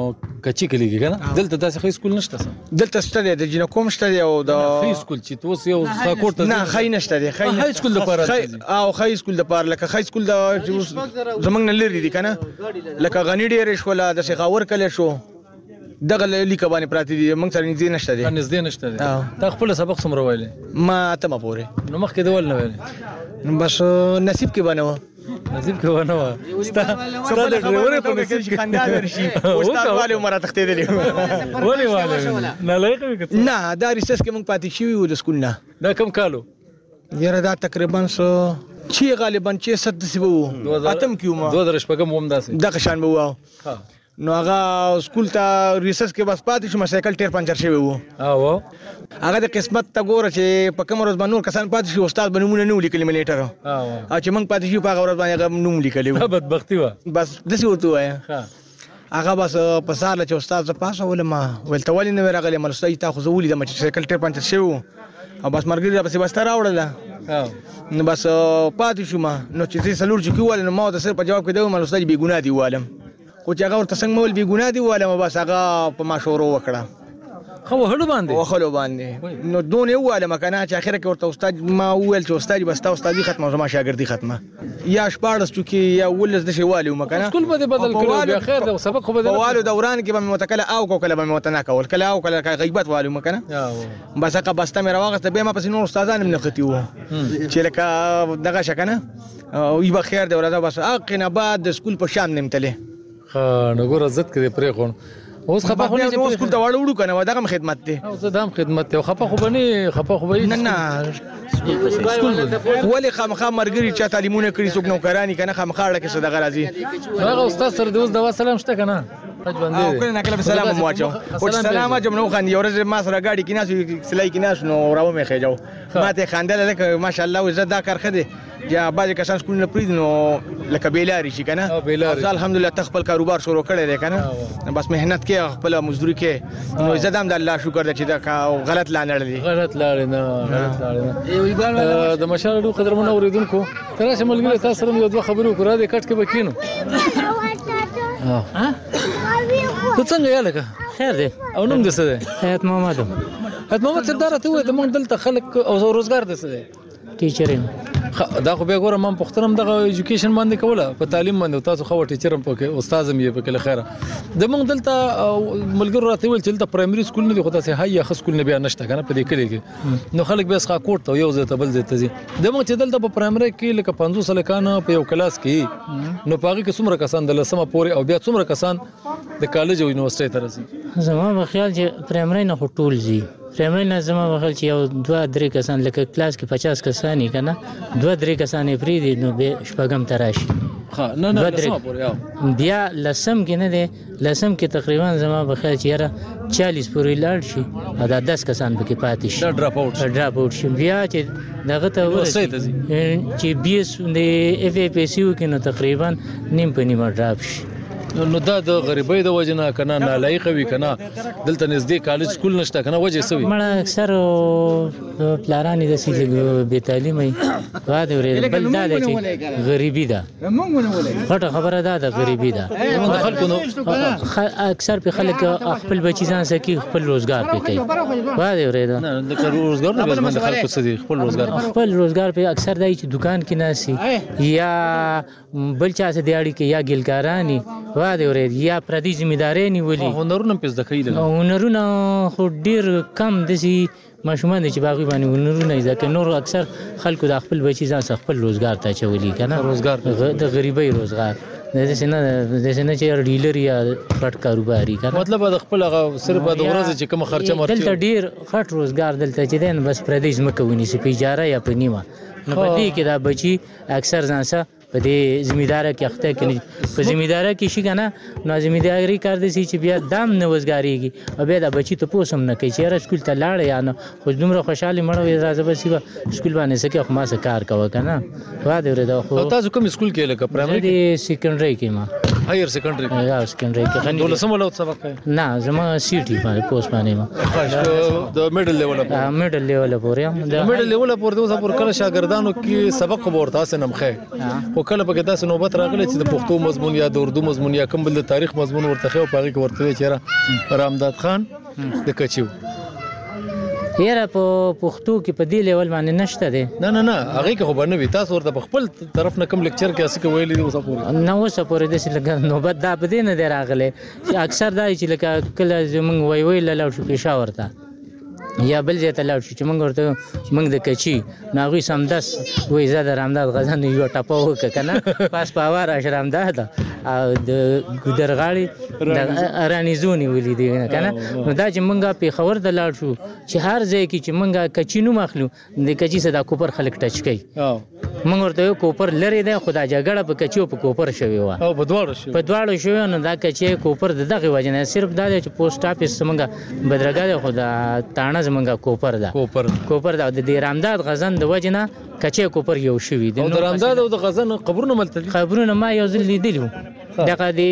کچی کلی کې کنه دلته داسې خې سکول نشته سم دلته شته د جنو کوم شته او د خې سکول چې توس یو ساکوټ ته نه خې نشته دی خې سکول د پاره او خې سکول د پاره لکه خې سکول د زمنګ نه لري دي کنه لکه غنی ډیر شولا د شیخاور کله شو دغه لیکه باندې پراتی دي موږ سره نږدې نشته دي نږدې نشته دي تا خپل سبق څومره ویلې ما ته ما پورې نو مخکې دی ول نه ویلې نو بس نصیب کې باندې نصیب کې ونه و ستا ستا د ډرایور په نصیب کې خندا درشي استاد والي عمر تختیدلې ولې والي نه لایق وي نه دا ریسس کې موږ پاتې شوی و د سکول نه دا کم کالو یاره دا تقریبا سو چې غالبا چې صد سی وو اتم کیو ما دوه درش پګم هم داسې دغه شان وو ها نو هغه سکول ته ریسس کې بس پاتې شو سایکل ټیر پنچر شوی وو او هغه د قسمت ته ګوره چې په کوم ورځ باندې نور کسان پاتې شو استاد باندې مونږ نه ولیکل ملیټر او چې موږ پاتې شو په هغه ورځ باندې هغه نوم لیکلی و بدبختی و بس داسې ورته وایه هغه بس په سهار چې استاد زه پاسه ولم ولته ولې نه راغلی مل استاد تا خو زه ولیدم چې سایکل ټیر پنچر شوی وو او بس مرګري راپسې بسته راوړله نو بس پاتې شوم نو چې زه څلور چې کیول نو ما ورته صرف په جواب کې دی مل استاد بې ګناه دی والم خو چې هغه ورته څنګه مول بې ګناه دی والم بس هغه په ماشورو وکړه خو وهلو باندې وهلو باندې نو دونه واله مکنه چې اخره کې ورته استاد ما ویل چې استاد بس تا استادي ختمه زما شاګردي ختمه یا شپارس چونکی یا ولز د شی والي مکنه سکول به بدل کړو بیا خیر د سبق خو بدل والو دوران کې به متکله او کو کله به متنا کول کله او کله غیبت والو مکنه بس هغه بس ته مې راوغسته به ما پس نور استادان نه ختی وو چې لکه دغه شکنه او یبه خیر دی ولدا بس اقنه بعد د سکول په شام نمتله خا نو ګور عزت کې پرې خون اوس خپه خو نه چې اوس کول ته واړو وړو کنه دغه خدمت دی او زه دام خدمت ته خپه خو بني خپه خو به نه نه ولې خامخا مرګري چې تعلیمونه کړی څوک نوکرانی کنه خامخا لکه څه دغه راځي هغه استاد سره د اوس د سلام شته کنه او کله نه کله سلام مو واچو او سلام جمع نو خان یو ورځ ما سره گاډي کې ناس سلای کې ناس نو راو مې خېجاو ما ته خاندل لکه ماشاءالله زه دا کار خده یا بعض کسان سکول نه پریږدي نو لکه بیلاری شي کنه الحمدلله تخپل کاروبار شروع کړی دی کنه بس مهنت کې خپل مزدوري کې نو عزت هم د الله شکر دی چې دا غلط لاندړ دی غلط لاړ نه غلط لاړ نه د مشالو قدرمن اوریدونکو تراسه ملګری تاسو سره یو دوه خبرو کړه د کټ کې بکینو ها ته څنګه یاله خیر دی او نوم دې څه دی حیات محمد حیات محمد سردار ته وې د مونږ دلته خلک او روزګار دې څه دی ټیچرین دا خو به ګوره من پختنم دغه ایجوکیشن باندې کوله په تعلیم باندې تاسو خو ټیچرم پکې استادم یې پکې لخيره د مونږ دلته ملګرو راته ویل چې دلته پرایمري سکول نه دی خو تاسو هيا خ سکول نه بیا نشته کنه په دې کلی کې نو خلک به ښه کوټ ته یو ځای ته بل ځای ته ځي د مونږ چې دلته په پرایمري کې لکه پنځوس لکان په یو کلاس کې نو پاږي کې څومره کسان د لسمه پورې او بیا څومره کسان د کالج او یونیورسيټي ته راځي زما په خیال چې پرایمري نه ټول ځي پرایمري نه زما په خیال چې یو دوه درې کسان لکه کلاس کې پچاس کسان یې کنه دوه درې کسان یې پری دي نو به شپږم تراشي ها نه نه لسمه پورې بیا لسم کې نه دی لسم کې تقریبا زما په خیال چې یاره چالیس پورې لاړ شي دا دس کسان پکې پاتې شي دا ډراپ اوټ ډراپ اوټ شي بیا چې دغه ته ورسېږي چې بي اس د اف اي پي سي کې نو تقریبا نیم په نیمه ډراپ شي نو دا د غریبۍ د وجنه کنه نالایق وي کنه دلته نږدې کالج سکول نشته کنه وجه سوي مړه اکثر پلارانی د سې بې تعلیمي واده ورې بل دا چې غریبي ده غټه خبره ده د غریبي ده د خلکو نو اکثر په خلک خپل بچی ځان سکی خپل روزګار پې کوي واده ورې نه د روزګار نه بل د خلکو سدي خپل روزګار خپل روزګار په اکثر دای چې دکان کې ناسي یا بل چا سره دیاړي کې یا ګلکارانی واده ورې یا پردي ځمېداري نیولي هنرونه پېز د خېل هنرونه خو ډیر کم دسي ماشومان چې باغی باندې هنرونه ځکه نور اکثر خلکو د خپل بچی ځان خپل روزګار ته چولي کنه روزګار د غریبۍ روزګار د سینه د سینه چې ډیلر یا پټ کاروباري کنه مطلب د خپل هغه صرف د ورځې چې کوم خرچه مرچ دلته ډیر غټ روزګار دلته چې دین بس پردي ځمکه ونی سي په اجاره یا په نیمه نو په دې کې دا بچي اکثر ځان سره په دې ځمېدار کې اخته کې په ځمېدار کې شي کنه نو ځمېداري کار دي چې بیا دام نه وزګاریږي او بیا د بچی ته پوسم نه کوي چې را سکول ته لاړ یا نه خو دومره خوشاله مړ وي راځه بس سکول باندې سکه خو ما سره کار کوي کنه واده ورته خو تاسو کوم سکول کې لکه پرایمري کې سیکنډري کې ما هایر سیکنډری یا سیکنډری کې غنی دولسم ولوت سبق نه زما سی ټي باندې پوسټ باندې ما د میډل لیول په میډل لیول پورې د میډل لیول پورې اوس پر کله شاګردانو کې سبق ورته اسنه مخه او کله په داسې نوبت راغلی چې د پښتو مضمون یا د اردو مضمون یا کوم بل د تاریخ مضمون ورته خو په هغه کې ورته چیرې رامداد خان د کچیو یاره په پښتو کې په دې لیول باندې نشته دی نه نه نه هغه کې خو باندې وي تاسو ورته په خپل طرف نه کوم لیکچر کې اسې ویلې اوسه پورې نه اوسه پورې د لګا نوبت دا په دې نه دی راغلی چې اکثر دا چې لکه کله زمونږ وای وی لاله شو پېښور ته یا بل ځای ته لاړ شو چې موږ ورته موږ د کچي نو هغوی سمدس وایي زه د رامداد غزن یوه ټپه وکړه که نه پاس په هوا راشه رامداد او د ګودرغاړې د رانیزونې ولیدې که نه نو دا چې موږ پېښور ته لاړ شو چې هر ځای کې چې موږ کچي نوم اخلو د کچي څه دا کوپر خلک ټچ کوي موږ ورته یو کوپر لرې دی خو دا جګړه په کچي او په کوپر شوې وه په دواړو شوې په دواړو شوې نو دا کچي کوپر د دغې وجې نه صرف دا دی چې پوسټ آفیس زموږ بدرګه دی خو دا تاڼه زمونږ کوپر ده کوپر کوپر ده د رامداد غزن د وجه نه کچې کوپر یو شوي او د رامداد او د غزن قبرونه ملته دي قبرونه ما یو ځل لیدلي وو دغه د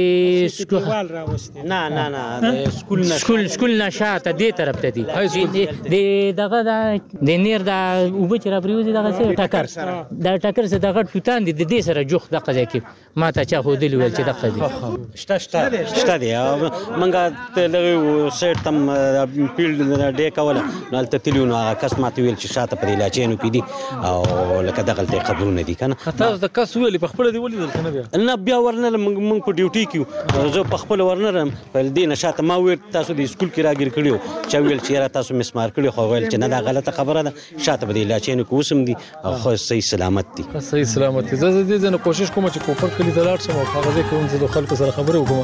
نه نه نه سکول نه سکول سکول نه شاته دې طرف ته دي د دغه د نیر د اوبه چې را پرېوځي دغه څه ټکر دا ټکر څه دغه ټوټان دي د دې سره جوخ دغه ځای کې ما ته چا ښودلي ویل چې دغه دي شته شته شته دي موږ دغه سیټ تم فیلډ ډې کوله نو هلته تللي نو هغه کس ماته ویل چې شاته په دې لاچینو کې دي او لکه دغلته یې قبرونه دي که نه تاسو د کس ویلې په خپله دې ولیدل که نه بیا نه بیا ورنه موږ په ډیوټي کې زه په خپله ورنرم په دې نه شاته ما ویل تاسو د سکول کې راګیر کړي وو چا ویل چې یاره تاسو مسمار کړي خو ویل چې نه دا غلطه خبره ده شاته په دې لاچینو کې اوس هم دي او خو صحیح سلامت دي صحیح سلامت دي زه د دې نه کوشش کوم چې کوپر کلي ته لاړ شم او هغه ځای کې هم زه د خلکو سره خبرې وکړم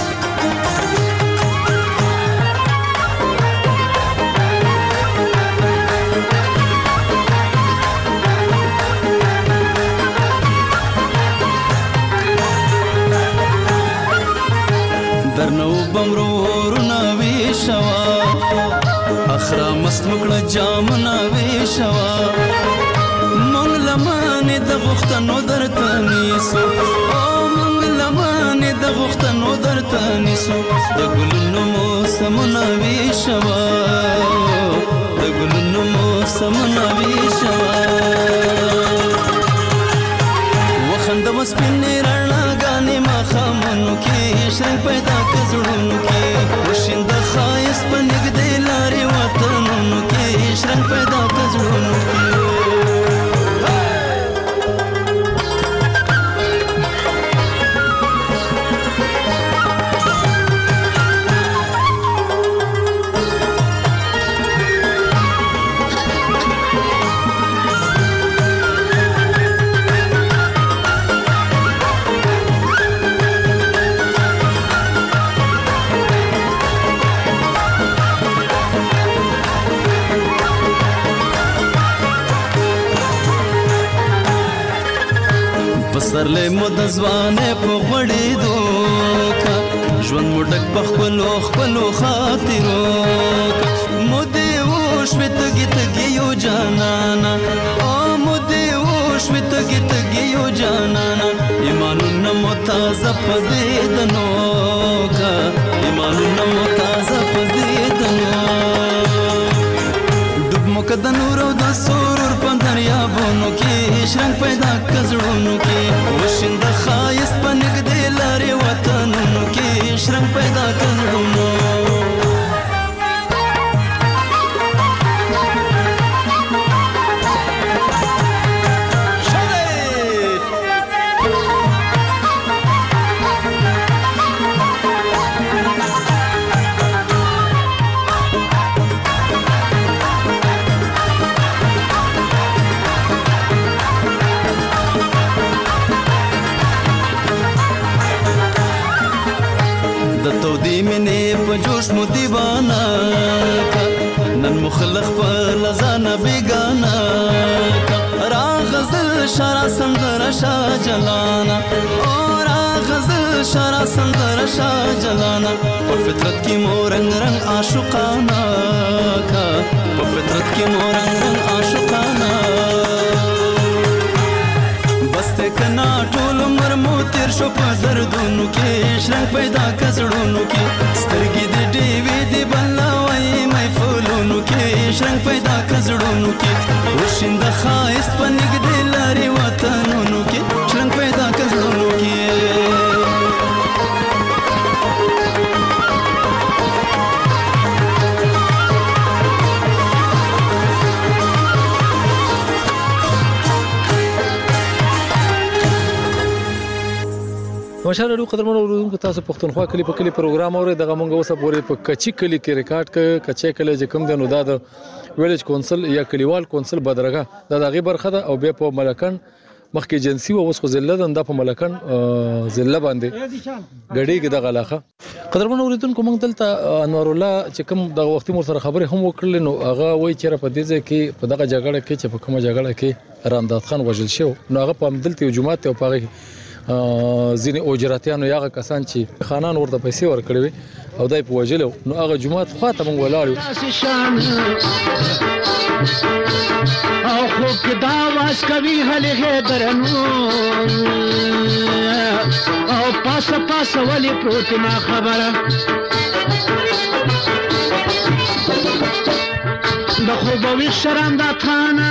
درنو بمرورنا ویشوا اخرا مسمکړه جامنا ویشوا مونږ لمانه د غختنو درته نیسو او مونږ لمانه د غختنو درته نیسو د ګلونو موسمنا ویشوا د ګلونو موسمنا ویشوا وخند مسپنې رڼا غانې ما خامنو کې شرنګ پیدا کزړونو کې وشند خایس په نګدې لارې وطنونو کې شرنګ پیدا کزړونو کې پسرلې مو د ځوانې په غوړې دوکا ژوند مو ډک په خپلو خپلو خاطرو مو دې وشوې تږي تږي یو جانانا او مو دې وشوې تږي تږي یو جانانا ایمانونه مو تازه په دې دنو کا ایمانونه مو تازه په دې دنو ډوب مو کده نور او د سرور په دریابونو کې شرنګ پیدا کزړونو کې وشند خایس په نګدې لارې وطنونو کې شرنګ پیدا کزړونو جوش مو دیوانا کا نن مخلخ پر لزانا بیگانا کا را غزل شارع سندر شا جلانا اور را غزل شارع سندر شا جلانا پر فطرت کی مو رنگ رنگ عاشقانا کا پر فطرت کی مو رنگ رنگ عاشقانا بسته کنا ټول عمر مو تیر شو په درد دردونو کې شرنګ پیدا کزړونو کې سترګې د ډېوې د بلاوي محفلونو کې شرنګ پیدا کزړونو کې وشند خایست په نګدې لارې وطنونو کې شرنګ پیدا کزړونو کې ماشاءالله ډېر قدرمن اوریدونکو تاسو پښتونخوا کلی په کلی پروګرام اورئ دغه مونږ اوسه پورې په کچی کلی کې ریکارډ ک کچی کلی چې کوم دی نو دا د ویلیج کونسل یا کلیوال کونسل بدرګه دا دغه برخه ده او بیا په ملکن مخکې جنسي او اوس خو ضلع ده د په ملکن ضلع باندې غړي کې دغه علاقه قدرمن اوریدونکو مونږ دلته انور الله چې کوم دغه وختي مور سره خبرې هم وکړل نو هغه وایي چې په دې ځای کې په دغه جګړه کې چې په کومه جګړه کې رامداد خان وژل شو نو هغه په دلته یو جماعت او په ځینې اوجراتیانو یا هغه کسان چې خانان ورته پیسې ورکړې وي او دای په وجلو نو هغه جماعت خواته مونږ ولاړو او خو کدا واس کوي هله درنو او پاس پاس ولي پروت ما خبره د خو به شرم دا خانه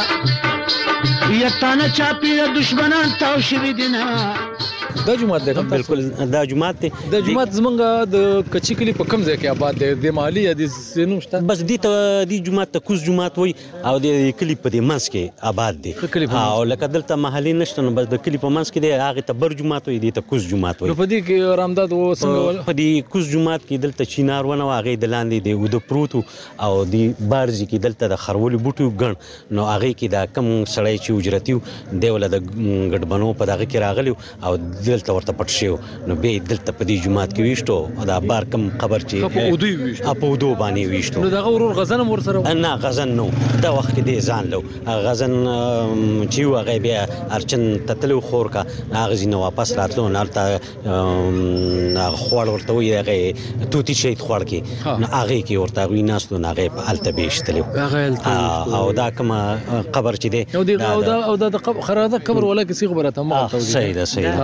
یتانه چاپی دشمنان تاو شوی دینا دا جماعت ده بالکل دا جماعت ته دا جماعت زمونږ د کچی کلی په کم ځای کې آباد دی د مالی یا د سینو شته بس دي ته دي جماعت ته کوز جماعت وای او د کلی په دې منځ کې آباد دي او لکه دلته محلي نشته نو بس د کلی په منځ کې دی هغه ته بر جماعت وای دي ته کوز جماعت وای نو په دې کې رامداد و څنګه په دې کوز جماعت کې دلته چینار ونه واغې د لاندې دی او د پروتو او د بارزي کې دلته د خرولي بوټو ګڼ نو هغه کې دا کم سړی چې اجرتیو دی ول د ګډبنو په دغه کې راغلی او دلته ورته پټ شو نو به دلته په دې جماعت کې ویشتو دا بار کم خبر چې په ودوی ویشتو په ودو باندې ویشتو نو دغه ورور غزن ور سره نه غزن نو دا وخت کې ځان لو غزن چې هغه بیا ارچن تتلو خور کا هغه زینه واپس راتلو نالته خوړ ورته وی هغه توتی شي خوړ کې نو هغه کې ورته وی ناستو هغه په الته بیشتلو او دا کوم قبر چې دی او دا او دا د خراده قبر ولا کې سی خبره ته ما ته صحیح ده صحیح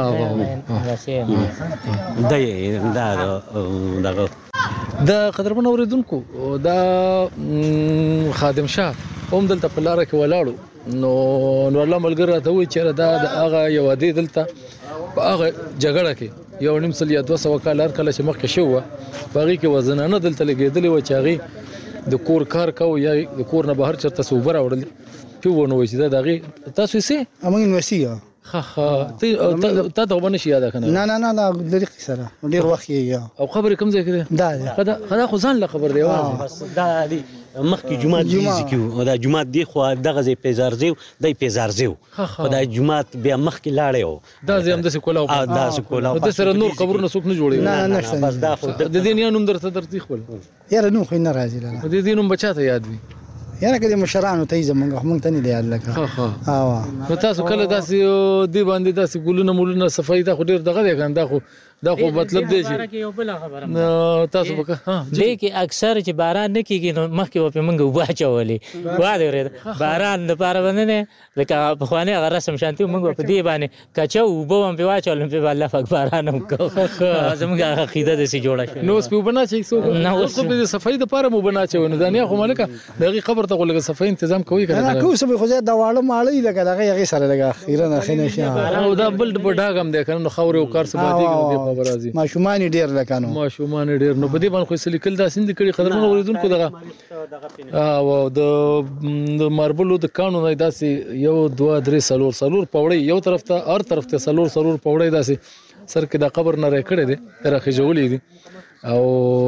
ده دا دا دا قدرمن اوریدونکو دا خادم شاه هم دلته په لار کې ولاړو نو نو الله ملګری ته وی چې دا د هغه یو دی دلته په هغه جګړه کې یو نیم سل یا دوه سوه کال هر کله چې مخکې شو باغی کې وزنانه دلته لګېدلې و چې هغه د کور کار کو یا د کور نه بهر چرته سوبر اورل چې ونه وي چې دا دغه تاسو سي امون وسیه خا خا ته ته دا باندې شي یاد کنه نه نه نه نه د سره ډیر وخت یې او خبر کوم ځای کې دا خدا خدا خو ځان له خبر دی بس دا دی مخکې جمعه دی ذکر دا جمعه دی خو دغه ځای پیزارزیو دای پیزارزیو خدای جمعه بیا مخکې لاړې دا ځای هم د سکولاو دا سکولاو د سره نور قبرونه څوک نه جوړي نه نه بس دا خو د دنیا نوم درته درتي خپل یاره نو خو نه راځي لاله د دې نوم بچاته یاد وي یاره کله مشرانو ته زمونږ مونږ ته نه دی یاد لکه ها ها نو تاسو کله داسې دی باندې داسې ګلونه مولونه صفای ته خو ډیر دغه دی کنه دا خو دا خو مطلب دی چې نو تاسو وکړه ها دې کې اکثر چې باران نه کیږي نو مخکې په منګه وبا چولې واده ورته باران د پاره باندې نه لکه په خوانه هغه رسم شانتي منګه په دې باندې کچو وبو هم په واچول په الله پاک باران هم کو زموږه عقیده دې سي جوړه شو نو سپیو بنا چې څو نو اوس په دې صفای د پاره مو بنا چو نه دنیا خو ملکه دغه قبر ته لګه صفای تنظیم کوي کنه نه کو سبه خو دا واړه ماړی لګه دغه هغه سره لګه اخیرا نه خنه شي او دا بل په ډاګم دی کنه خاور او کار سبا دی په راځي ماشومان ډیر لکانو ماشومان ډیر نو په دې باندې خو سلیکل دا سند کړي قدرمن اوریدونکو دغه او د ماربلو د کانو نه داسې یو دوه درې سلور سلور پوړی یو طرف ته هر طرف ته سلور سلور پوړی داسې سر کې د قبر نه راکړی دی راخي جوړی دي او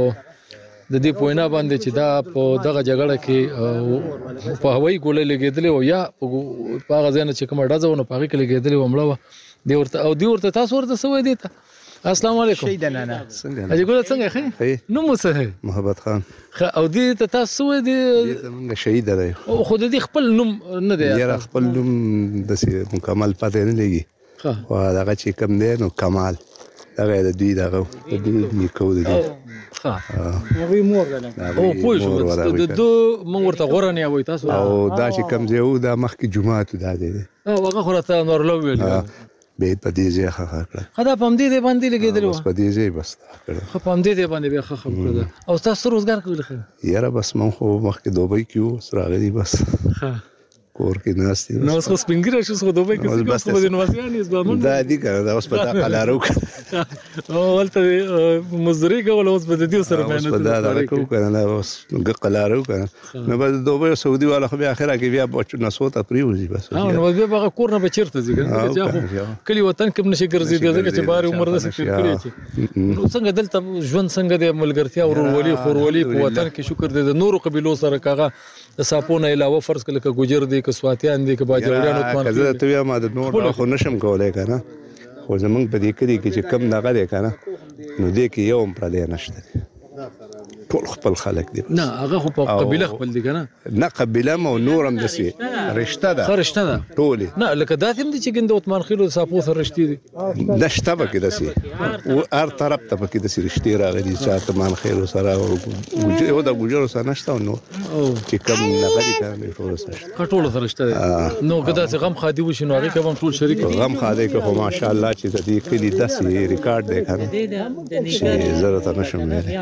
د دې پوینا باندې چې دا په دغه جګړه کې په هوایي ګولې لګېدلې او یا په هغه ځای نه چې کومه ډزه ونه پاغي کې لګېدلې و مړه دی ورته او دی ورته تاسو ورته سوې دی ته السلام علیکم شهید نانا څنګه اجي ګول څنګه خې نو مو څه محمد خان او دې ته تاسو سوې دی څنګه شهید دی او خو دې خپل نوم نه دی یاره خپل نوم د مکمل پاتې نه لګي او هغه چې کوم دی نو کمال هغه د دوی دغه د دوی نیکو دی ها هغه مور ده او پوه شو د دو مونږ ورته غوړه نه وای تاسو او دا چې کم دی او دا مخکې جمعه ته ده دی او هغه خورته نور لو ویل به په دې ځای ښه کړه. خدا په همدې دی باندې لګېدلی وه؟ بس په دې ځای بس دا کړه. ښه په همدې دی باندې بیا ښه خبره ده. او ستاسو څه روزګار کوي ښه؟ یاره بس من خو مخکې دوبۍ کې وو، اوس راغلي بس کور کې ناست یم. نو اوس خو سپین ږیری شوس خو دوبۍ کې څه کوې؟ اوس خو به د نوازیان یې ځوانان دا دي که نه، دا اوس په دا قلاره وکړه. او هلته مزدوري کوله، اوس به د دې سره اوس په دا دغه کوو که نه، دا اوس قلاره وکړه نو به د دوبۍ او سعودي والا خو بیا اخره کې بیا نسو ته پرېوځي بس. نو بیا به هغه کور نه به چېرته ځي که نه؟ کلي وطن کې هم نشي ګرځېدی ځکه چې بار عمر داسې تېر کړی چې نو څنګه دلته ژوند څنګه دی؟ ملګرتیا ورورولي خورولي په وطن کې شکر دی د نورو قبیلو سره که هغه د ساپو نه علاوه فرض کړه که ګوجر دی که سواتیان دی که باجوړیان عثمان که زه درته ووایم د نور خو نشم کولی که نه، خو زمونږ په دې کلي کې چې کم دغه دی که نه نو دې کې یو هم پردی نشته دی، ټول خپل خلک دي. نه هغه خو په قبیله خپل دي که نه؟ نه قبیله هم او نور هم داسې رشته ده. ښه رشته ده ټولې. نه لکه داسې هم دي چې ګنده عثمان خیل د ساپو سره رشتې دي؟ نه شته پکې داسې، هر طرف ته پکې داسې رشتې راغلي چې عثمان خیلو سره او د ګوجرو سره نشته، نو چې کوم دغه دي که نه ټولو سره شته. ښه ټولو سره شته دی. نو که داسې غم ښادي وشي نو هغې کې به هم ټول شریک دي؟ غم ښادۍ کې خو ماشاءالله چې د دې کلي داسې ریکارډ دی که نه چې زه درته نشم ویلی.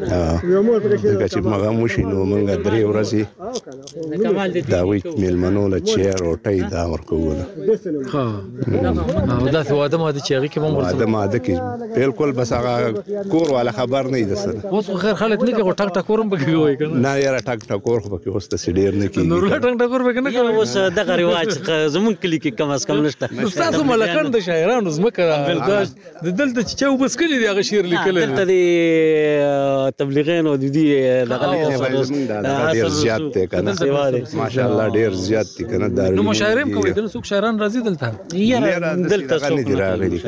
ځکه چې مغم وشي نو موږ درې ورځې د هغوی مېلمنو له چای روټۍ دا ورکوو. ښه او داسې واده ماده چې هغې کې به هم واده ماده کې بالکل بس هغه کور والا خبر نه وي د سره. اوس خو خیر خلک نه کوي، خو ټک ټکور هم پکې کوي که نه؟ نه یاره ټک ټکور خو پکې اوس داسې ډېر نه کېږي. نورله ټک ټکور پکې نه کوي؟ اوس دغه رواج زمونږ کلي کې کم از کم نشته. ستاسو ملکان د شاعرانو ځمکه د دلته چې چا اوبه څکلي دي هغه شعر لیکلی دی. دلته د تبلیغیانو د دې ډېر زیات دی که نه، ماشاءالله ډېر زیات دي که نه. نو مشاعرې هم کوئ که نه؟ څوک شاعران راځي دلته؟ دلته څوک نه دي راغلي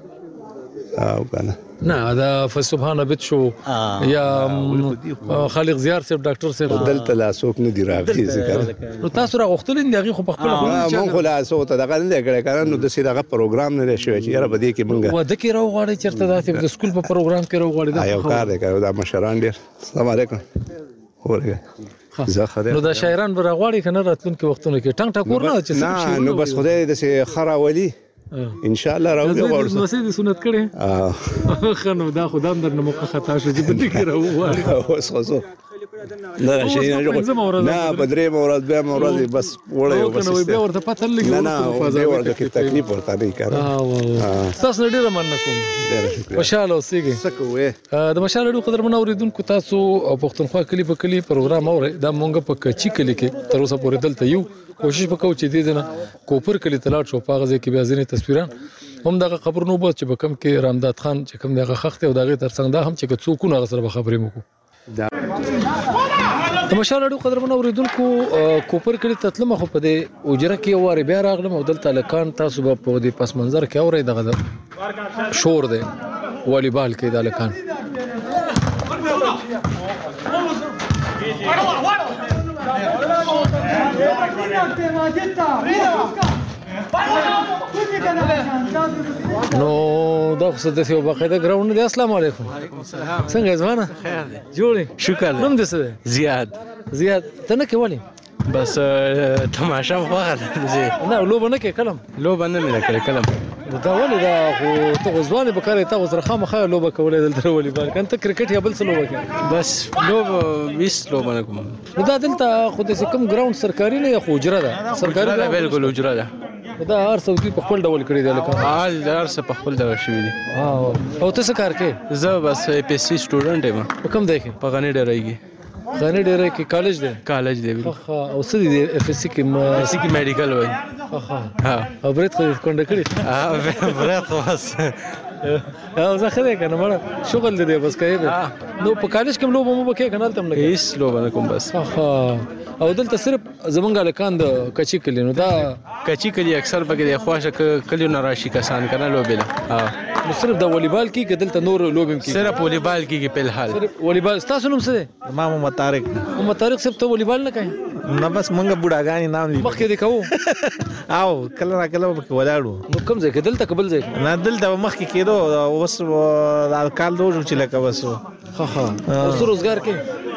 او که نه. نه دا فسبحان بت شو یا خالق زیار صاحب ډاکټر صاحب دلته لا څوک نه دي راغلي ځکه نو تاسو را غوښتل دي هغه خو په خپل خو مونږ خو لا څو ته دغه نه کړی کنه نو د سې دغه پروګرام نه شوی چې یاره بده کې مونږ واده کې راو غواړي چرته داسې د سکول په پروګرام کې راو غواړي دا یو کار دی کړو دا مشران ډیر السلام علیکم اورګه نو دا شاعران به راغواړي کنه راتلونکي وختونو کې ټنګ ټکور نه چې نه نو بس خدای د سې خرا ولی ان شاء الله راوځي ورسره نو سې سنت کړي اه خنو دا خدام در نه موقع خطا شو چې بده کې راو غواړي اوس خو نه شي نه نه بدرې مورز به مورز بس وړه یو بس به ورته پته لګي نه نه به ورته کې تکلیف ورته نه کړه تاسو ډیره مننه کوم خوشاله اوسئ سکوې د مشال اډو قدر منوریدونکو تاسو پښتونخوا کلی په کلی پروګرام اوري دا مونږ په کچی کلی کې تر اوسه پورې دلته یو کوشش وکاو چې دې نه کوپر کلی تلاړ شو پاغه کې بیا ځینې تصویران هم دغه خبر نو بس چې په کم کې رامداد خان چې کوم دغه خخته او دغه ترڅنګ دا هم چې څوک نه غسر به خبرې مو د مشال اډو قدر منوریدونکو کوپر کلی تطلمه خو په دې اوجره کې واره بیا راغلم او دلته لکان تاسو په دې پس منظر کې اوري دغه شور دی والیبال کې د لکان نو دا خو څه یو باقاعده ګراوند دی السلام علیکم وعلیکم السلام څنګه ځوانه خیر دی جوړی شکر نوم دې څه دی زیاد زیاد ته نه کولی بس تماشا وغه نه لوب نه کې کلم لوب نه مې کړ کلم دا ولې دا خو ته غزوانه به کاری ته وسره خامخا لوب کولې دلته ولې بال کنه کرکټ یا بل څه لوب کې بس لوب بیس لوب نه کوم دا دلته خو د کوم ګراوند سرکاري نه خو اجره ده سرکاري بالکل اجره ده دا هر څه په خپل ډول کړی دی لکه حال هر څه په خپل ډول شوی دی او ته څه کار کوې زه بس پی ایس سی سټوډنټ یم په کوم ځای کې په غنی ډیرایږي غنی ډیرای کې کالج دی کالج دی او څه دی اف ایس سی کې اف ایس سی کې میډیکل وای ها او برېت خو کونډه کړی ها برېت خو بس او زه خدای کنه مړ شغل دې بس کوي نو په کالج کې لوب مو بکې کنه تم لګي هیڅ لوب نه کوم بس او دلته صرف زمونږ لکان د کچی کلی نو دا کچی کلی اکثر بګي د خواشه کلی نه راشي کسان کنه لوبله ها نو صرف د والیبال کې دلته نور لوبم کې صرف والیبال کې په الحال صرف والیبال تاسو نوم څه دی ما محمد طارق محمد طارق صاحب ته والیبال نه کوي نه بس مونږ بوډاګانی نام لیکو مخکې دې کوو او کله نه کله به ولاړو نو کوم ځای کې دلته قبل ځای نه دلته مخکې کېدو اوس د کال دوه چې لکه وسو ها ها اوس روزګار کې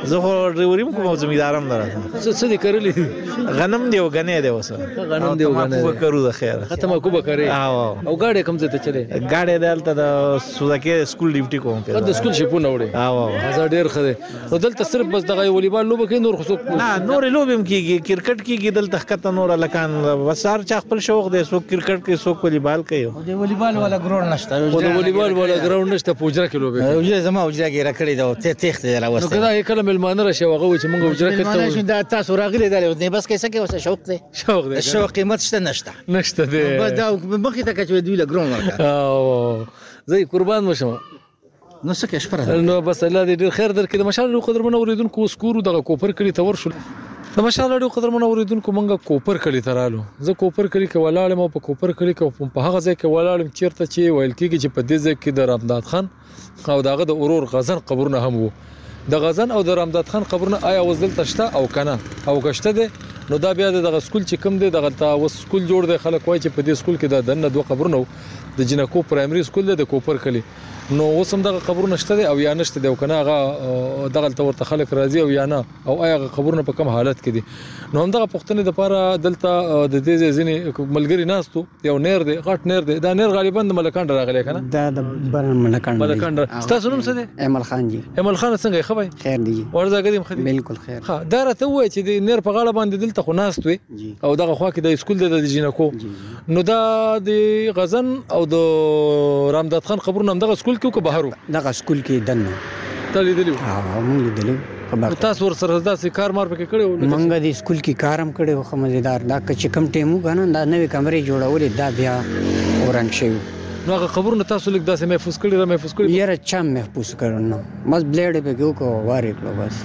زه خو ډریوریم کوم او زمیندارم درته څه څه دې کړلې دي غنم دی او غنې دی وسه غنم دی او غنې کو کرو د خیر ختمه کو به کوي او او گاډي کوم ځای ته چلے گاډي دلته د سوزاکي سکول ډیوټي کوم په د سکول شپونه وړي او زه ډیر خده نو دلته صرف بس دغه والیبال لوبه کې نور خصوص نه نور لوبم کیږي کرکټ کیږي دلته خطه نور لکان وسار چا خپل شوق دی سو کرکټ کې سو والیبال کوي د والیبال ولا ګراوند نشته او د والیبال ولا ګراوند نشته پوجره کې لوبه اوجه زما اوجه کې راکړی دا ته تخت دی راوسته نو کدا یې کله ملمانه راشه وغه چې موږ اوجره کړو ملمانه دا تاسو راغلی دی نه بس کیسه کې وسه شوق دی شوق دی شوق قیمت شته نشته نشته دی بس دا مخې ته کچې دی ګراوند ورکړه او زه قربان مشم نو څه کې شپره نو بس الله دې ډیر خیر درکړي د مشال قدرمن اوریدونکو سکورو دغه کوپر کړي تور شو د مشال اړو قدرمن اوریدونکو مونږه کوپر کړي ترالو زه کوپر کړي کې ولاړم په کوپر کړي کې په هغه ځای کې ولاړم چیرته چې ویل کېږي چې په دې ځای کې د رامداد خان او دغه د اورور غزن قبرونه هم وو د غزن او د رامداد خان قبرونه آیا وزدل تشته او کنه او گشته دي نو دا بیا د سکول چې کوم دی دغه تا وس سکول جوړ دی خلک وایي چې په دې سکول کې د دنه دوه قبرونه د جنکو پرایمري سکول دی د کوپر کلی نو اوس هم دغه قبرونه شته دي او یا نشته دی او کنه هغه دغه تورته خلک راځي او یا نه او آیا قبرونه په کوم حالت کې دي نو هم دغه پښتنې د پاره دلته د دې ځینې ملګری ناستو یو نیر دی غټ نیر دی دا نیر غالبا د ملکان راغلی کنه دا د برن ملکان ملکان تاسو نوم څه دی امل خان جی امل خان څنګه خبر خیر دی ورځ قدیم خدي بالکل خیر ها دا راته وای چې د نیر په غاړه باندې دلته خو ناست وي او دغه خوا کې د سکول د جنکو نو دا د غزن او د رامداد خان قبرونه دغه سکول کې کو بهرو دغه سکول کې دنه تلې دلی ها مونږ لیدلو خبر تاسو ور سره داسې کار مار پکې کړو مونږ د سکول کې کارم کړو خو مزیدار دا چې کم ټیمو غنه دا نوې کمرې جوړولې دا بیا اورنګ شي نو هغه قبرونه تاسو لیک داسې محفوظ کړی را محفوظ کړی یاره چا محفوظ کړو نو بس بلیډ به کو کو واره کړو بس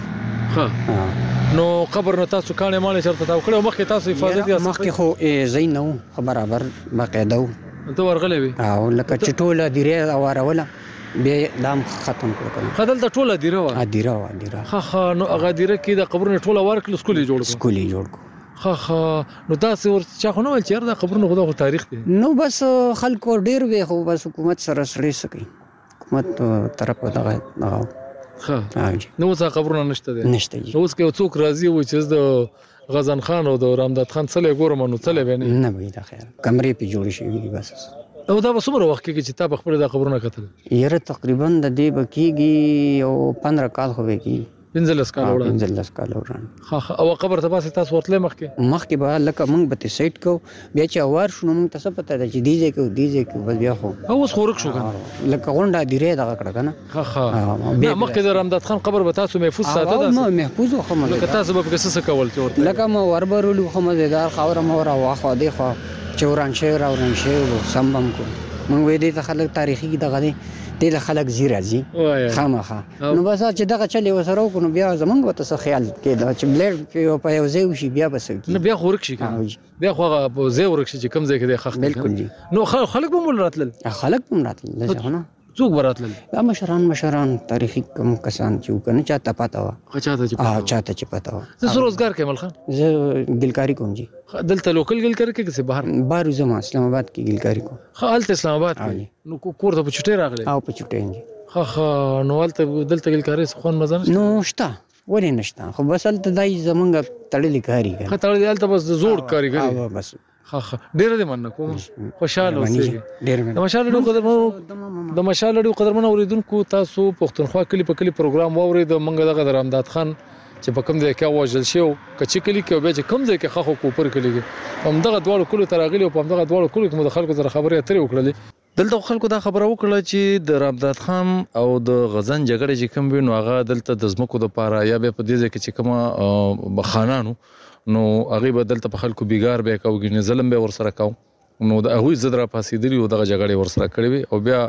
ها نو قبر نو تاسو کانه مال چرته تا کړو مخکې تاسو حفاظت یا مخکې خو زینو برابر باقاعده ته ورغلې وي او لکه چټوله دیره اوروله به دام ختم کړو خدل ته ټوله دیره وا دیره وا دیره خا خا نو هغه دیره کې د قبرونه ټوله ورکل سکولي جوړ سکولي جوړ خا خا نو تاسو ور چا خو نو چیر د قبرونه خدا خو تاریخ دی نو بس خلکو ډیر وی خو بس حکومت سره سړی سکی حکومت طرف دغه دغه ها نو څه قبرونه نشته دي نشته اوس کې څوک راضي و چې د غزن خان او د رامداد خان څلې ګورم نو څلې به نه وي دا خیر کمرې په جوړ شي وي بس او دا وسمره وخت کې چې تا په خپل د قبرونه کتل یره تقریبا د دې بکیږي او پندرہ کال هوې کی پنځلس کال وړاندې پنځلس کال وړاندې ها او قبر ته پاسه تاسو ورتله مخکې مخکې به لکه موږ به سیټ کو بیا چې اوار شنو موږ ته څه پته ده چې دیځه کو دیځه کو بس بیا خو او اوس خورک شو کنه لکه غونډه دیره دغه کړه کنه ها ها بیا مخکې د رامداد خان قبر به تاسو محفوظ ساته ده ما محفوظ خو ما لکه تاسو به څه کول چې ورته لکه ما وربرولو خو مزیدار خاور ما ورا واخو دی خو چوران شهر او رن شهر سمبم کو موږ وې دې خلک تاریخي دغه دي د خلک زیرا زی خامخه نو بس چې دغه چلی وسره کو نو بیا زمونږ وته څه خیال کې دا چې بلډ په یو ځای وشي بیا بس نو بیا خورک شي بیا خو په ځای ورک شي چې کم ځای کې د خخ بالکل جی نو خلک به مول راتل خلک به راتل نه څوک براتل دا مشران مشران تاریخي کم کسان چې کنه چاته پتا و چاته چې اه چاته چې پتا و زه روزګار کې مل خان زه ګلکاری کوم جی دلته لوکل ګلکاری کې څه بهر بهر زما اسلام آباد کې ګلکاری کوم خالت اسلام آباد نو کور ته په چټه راغلی او په چټه جی خا خا نو ولته دلته ګلکاری څه خون مزه نو شته ولې نشته خو بس هلته دای زمونږ تړلې کاری کوي تړلې هلته بس زوړ کاری کوي او بس خا خا ډیر دې من کوم خوشاله اوسئ ډیر د مشال ډو قدرمنو د مشال ډو قدرمنو اوریدونکو تاسو پښتونخوا کلی په کلی پروګرام واورید منګه دغه د رامداد خان چې په کوم ځای کې وژل شو کچې کلی کې به چې کوم ځای کې خخو کوپر کلی کې هم دغه دواړو کلو تراغلی او هم دغه دواړو کلو کې د خلکو سره خبرې اترې وکړلې دلته خلکو دا خبره وکړه چې د رامداد خان او د غزن جګړې چې کوم وینو هغه دلته د زمکو د پاره یا به په دې ځای کې چې کوم بخانانو نو هغه بدلته په خلکو بیګار به کوي ظلم به ورسره کاو نو د هغه زدرا پاسېدلی او دغه جګړې ورسره کړې او بیا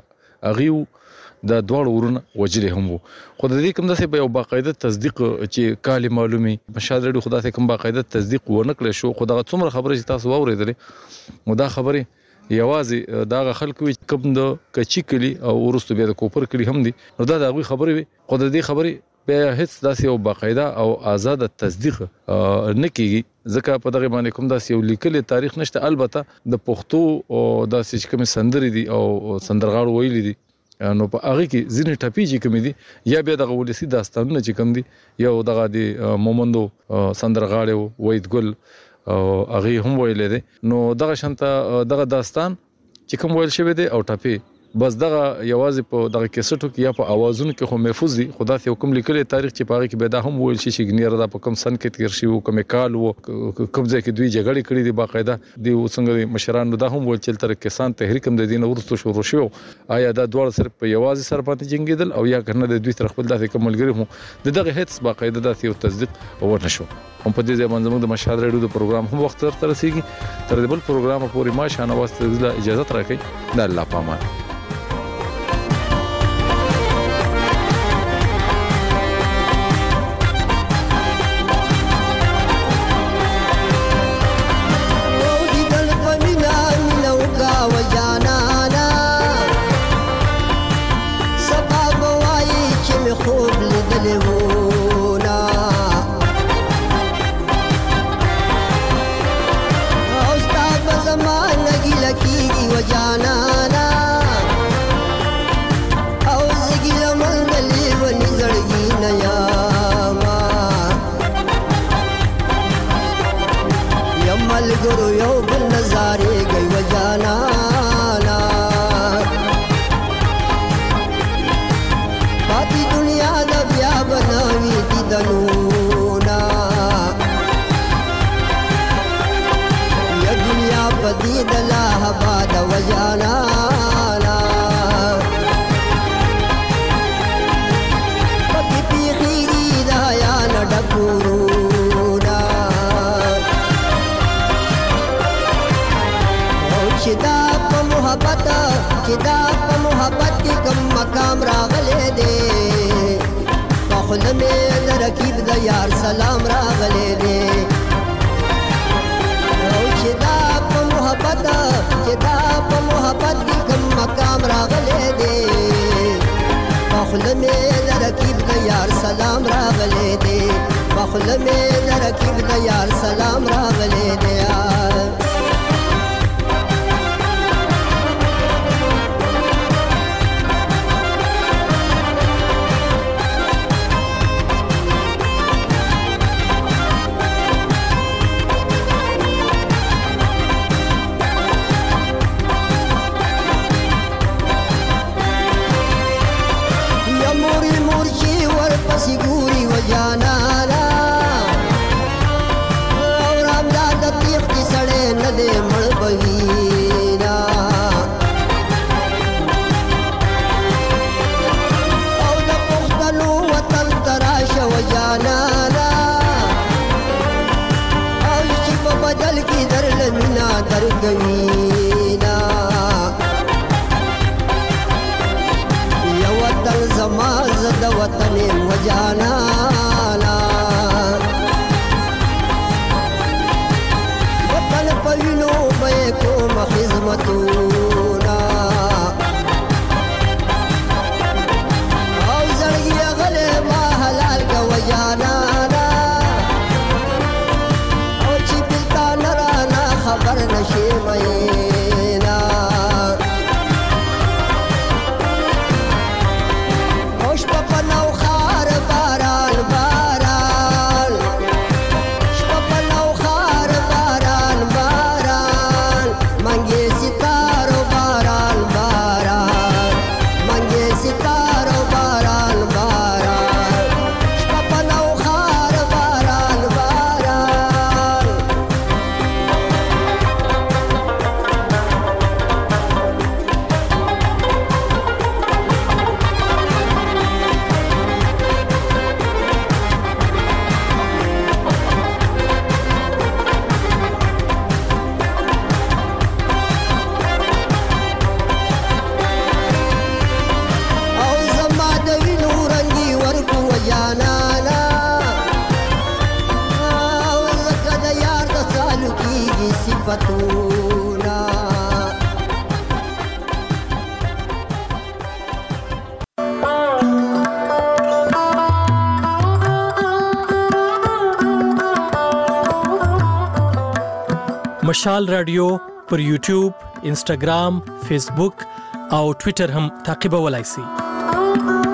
هغه د دوړ ورونه وجلې هم وو خو د دې کوم داسې په یو باقاعده تصدیق چې کالی معلومي مشال ډېر خدای ته کوم باقاعده تصدیق ورنکړي شو خو دغه څومره خبره چې تاسو واورېدلې نو دا خبره یوازې دغه خلکو کوم د کچی کلی او ورستو بیا د کوپر کلی هم دي نو دا دغه خبره وي خو د دې خبره به هیڅ داسې یو باقاعده او آزاد تصدیق نه کیږي ځکه په دغه باندې کوم داسې یو لیکل تاریخ نشته البته د پښتو او داسې کوم سندري دي او سندرغاړو ویلي دي نو په هغه کې ځینې ټپي چې کوم دي یا بیا دغه ولسی داستانونه چې کوم دي یو دغه دی مومندو سندرغاړو وید ګل او هغه هم ویل دي نو دغه شانته دغه داستان چې کوم ویل شوی دی او ټپي بس دغه یوازې په دغه کیسټو کې یا په اوازونو کې خو محفوظ دي خدا ته حکم لیکلي تاریخ چې پاره کې به دا هم ویل شي چې ګنیر دا په کم سن کې تیر شي او کوم کال وو کوم ځای کې دوی جګړې کړې دي باقاعده دی څنګه مشرانو دا هم ویل چې تر کسان تحریک هم د دین ورستو شروع شو آیا دا ډول صرف په یوازې سر باندې جنگیدل او یا کنه د دوی تر خپل داسې کوملګری هم دغه هیڅ باقاعده داسې یو تصدیق ورنه شو هم په دې ځای باندې د مشاهده ریډیو د پروګرام هم وخت تر رسیدي تر دې بل پروګرام پورې ما شانه واسطه اجازه راکړئ د الله پامان गुरु यो बल नजारे गई वजाना बाकी दुनिया दा ब्या बनावी दी दनूना या दुनिया बदी दला बाद वजाना बाकी पीखी दाया न डकूरू चिदा प मोहब्बत चिदा प मोहब्बत की कम मकाम रागले दे पखल में रकीब द यार सलाम रागले दे चिदा प मोहब्बत चिदा प मोहब्बत की कम मकाम रागले दे पखल में रकीब द यार सलाम रागले दे पखल में रकीब द यार सलाम रागले दे सिगूरी वजाना और आमदाद तीख की सड़े नदे मण बवीना और द पुख्तनू वतन तराश वजाना और शिप बदल की दर लमीना दर गवीना वतन जमाज द वतन वजाना वतन पविनो बे को खिदमतूना और जड़गी गले मा हलाल का वजाना और चिपिलता नराना खबर नशे मैना شپپنو خار باران باران شپپنو خار باران باران منگے ستارو باران باران منگے ستارو باران باران شپپنو خار باران باران صفتونا مشال رادیو پر یوټیوب، انسټاګرام، فیسبوک او ټوئیټر هم تعقیبولای شئ.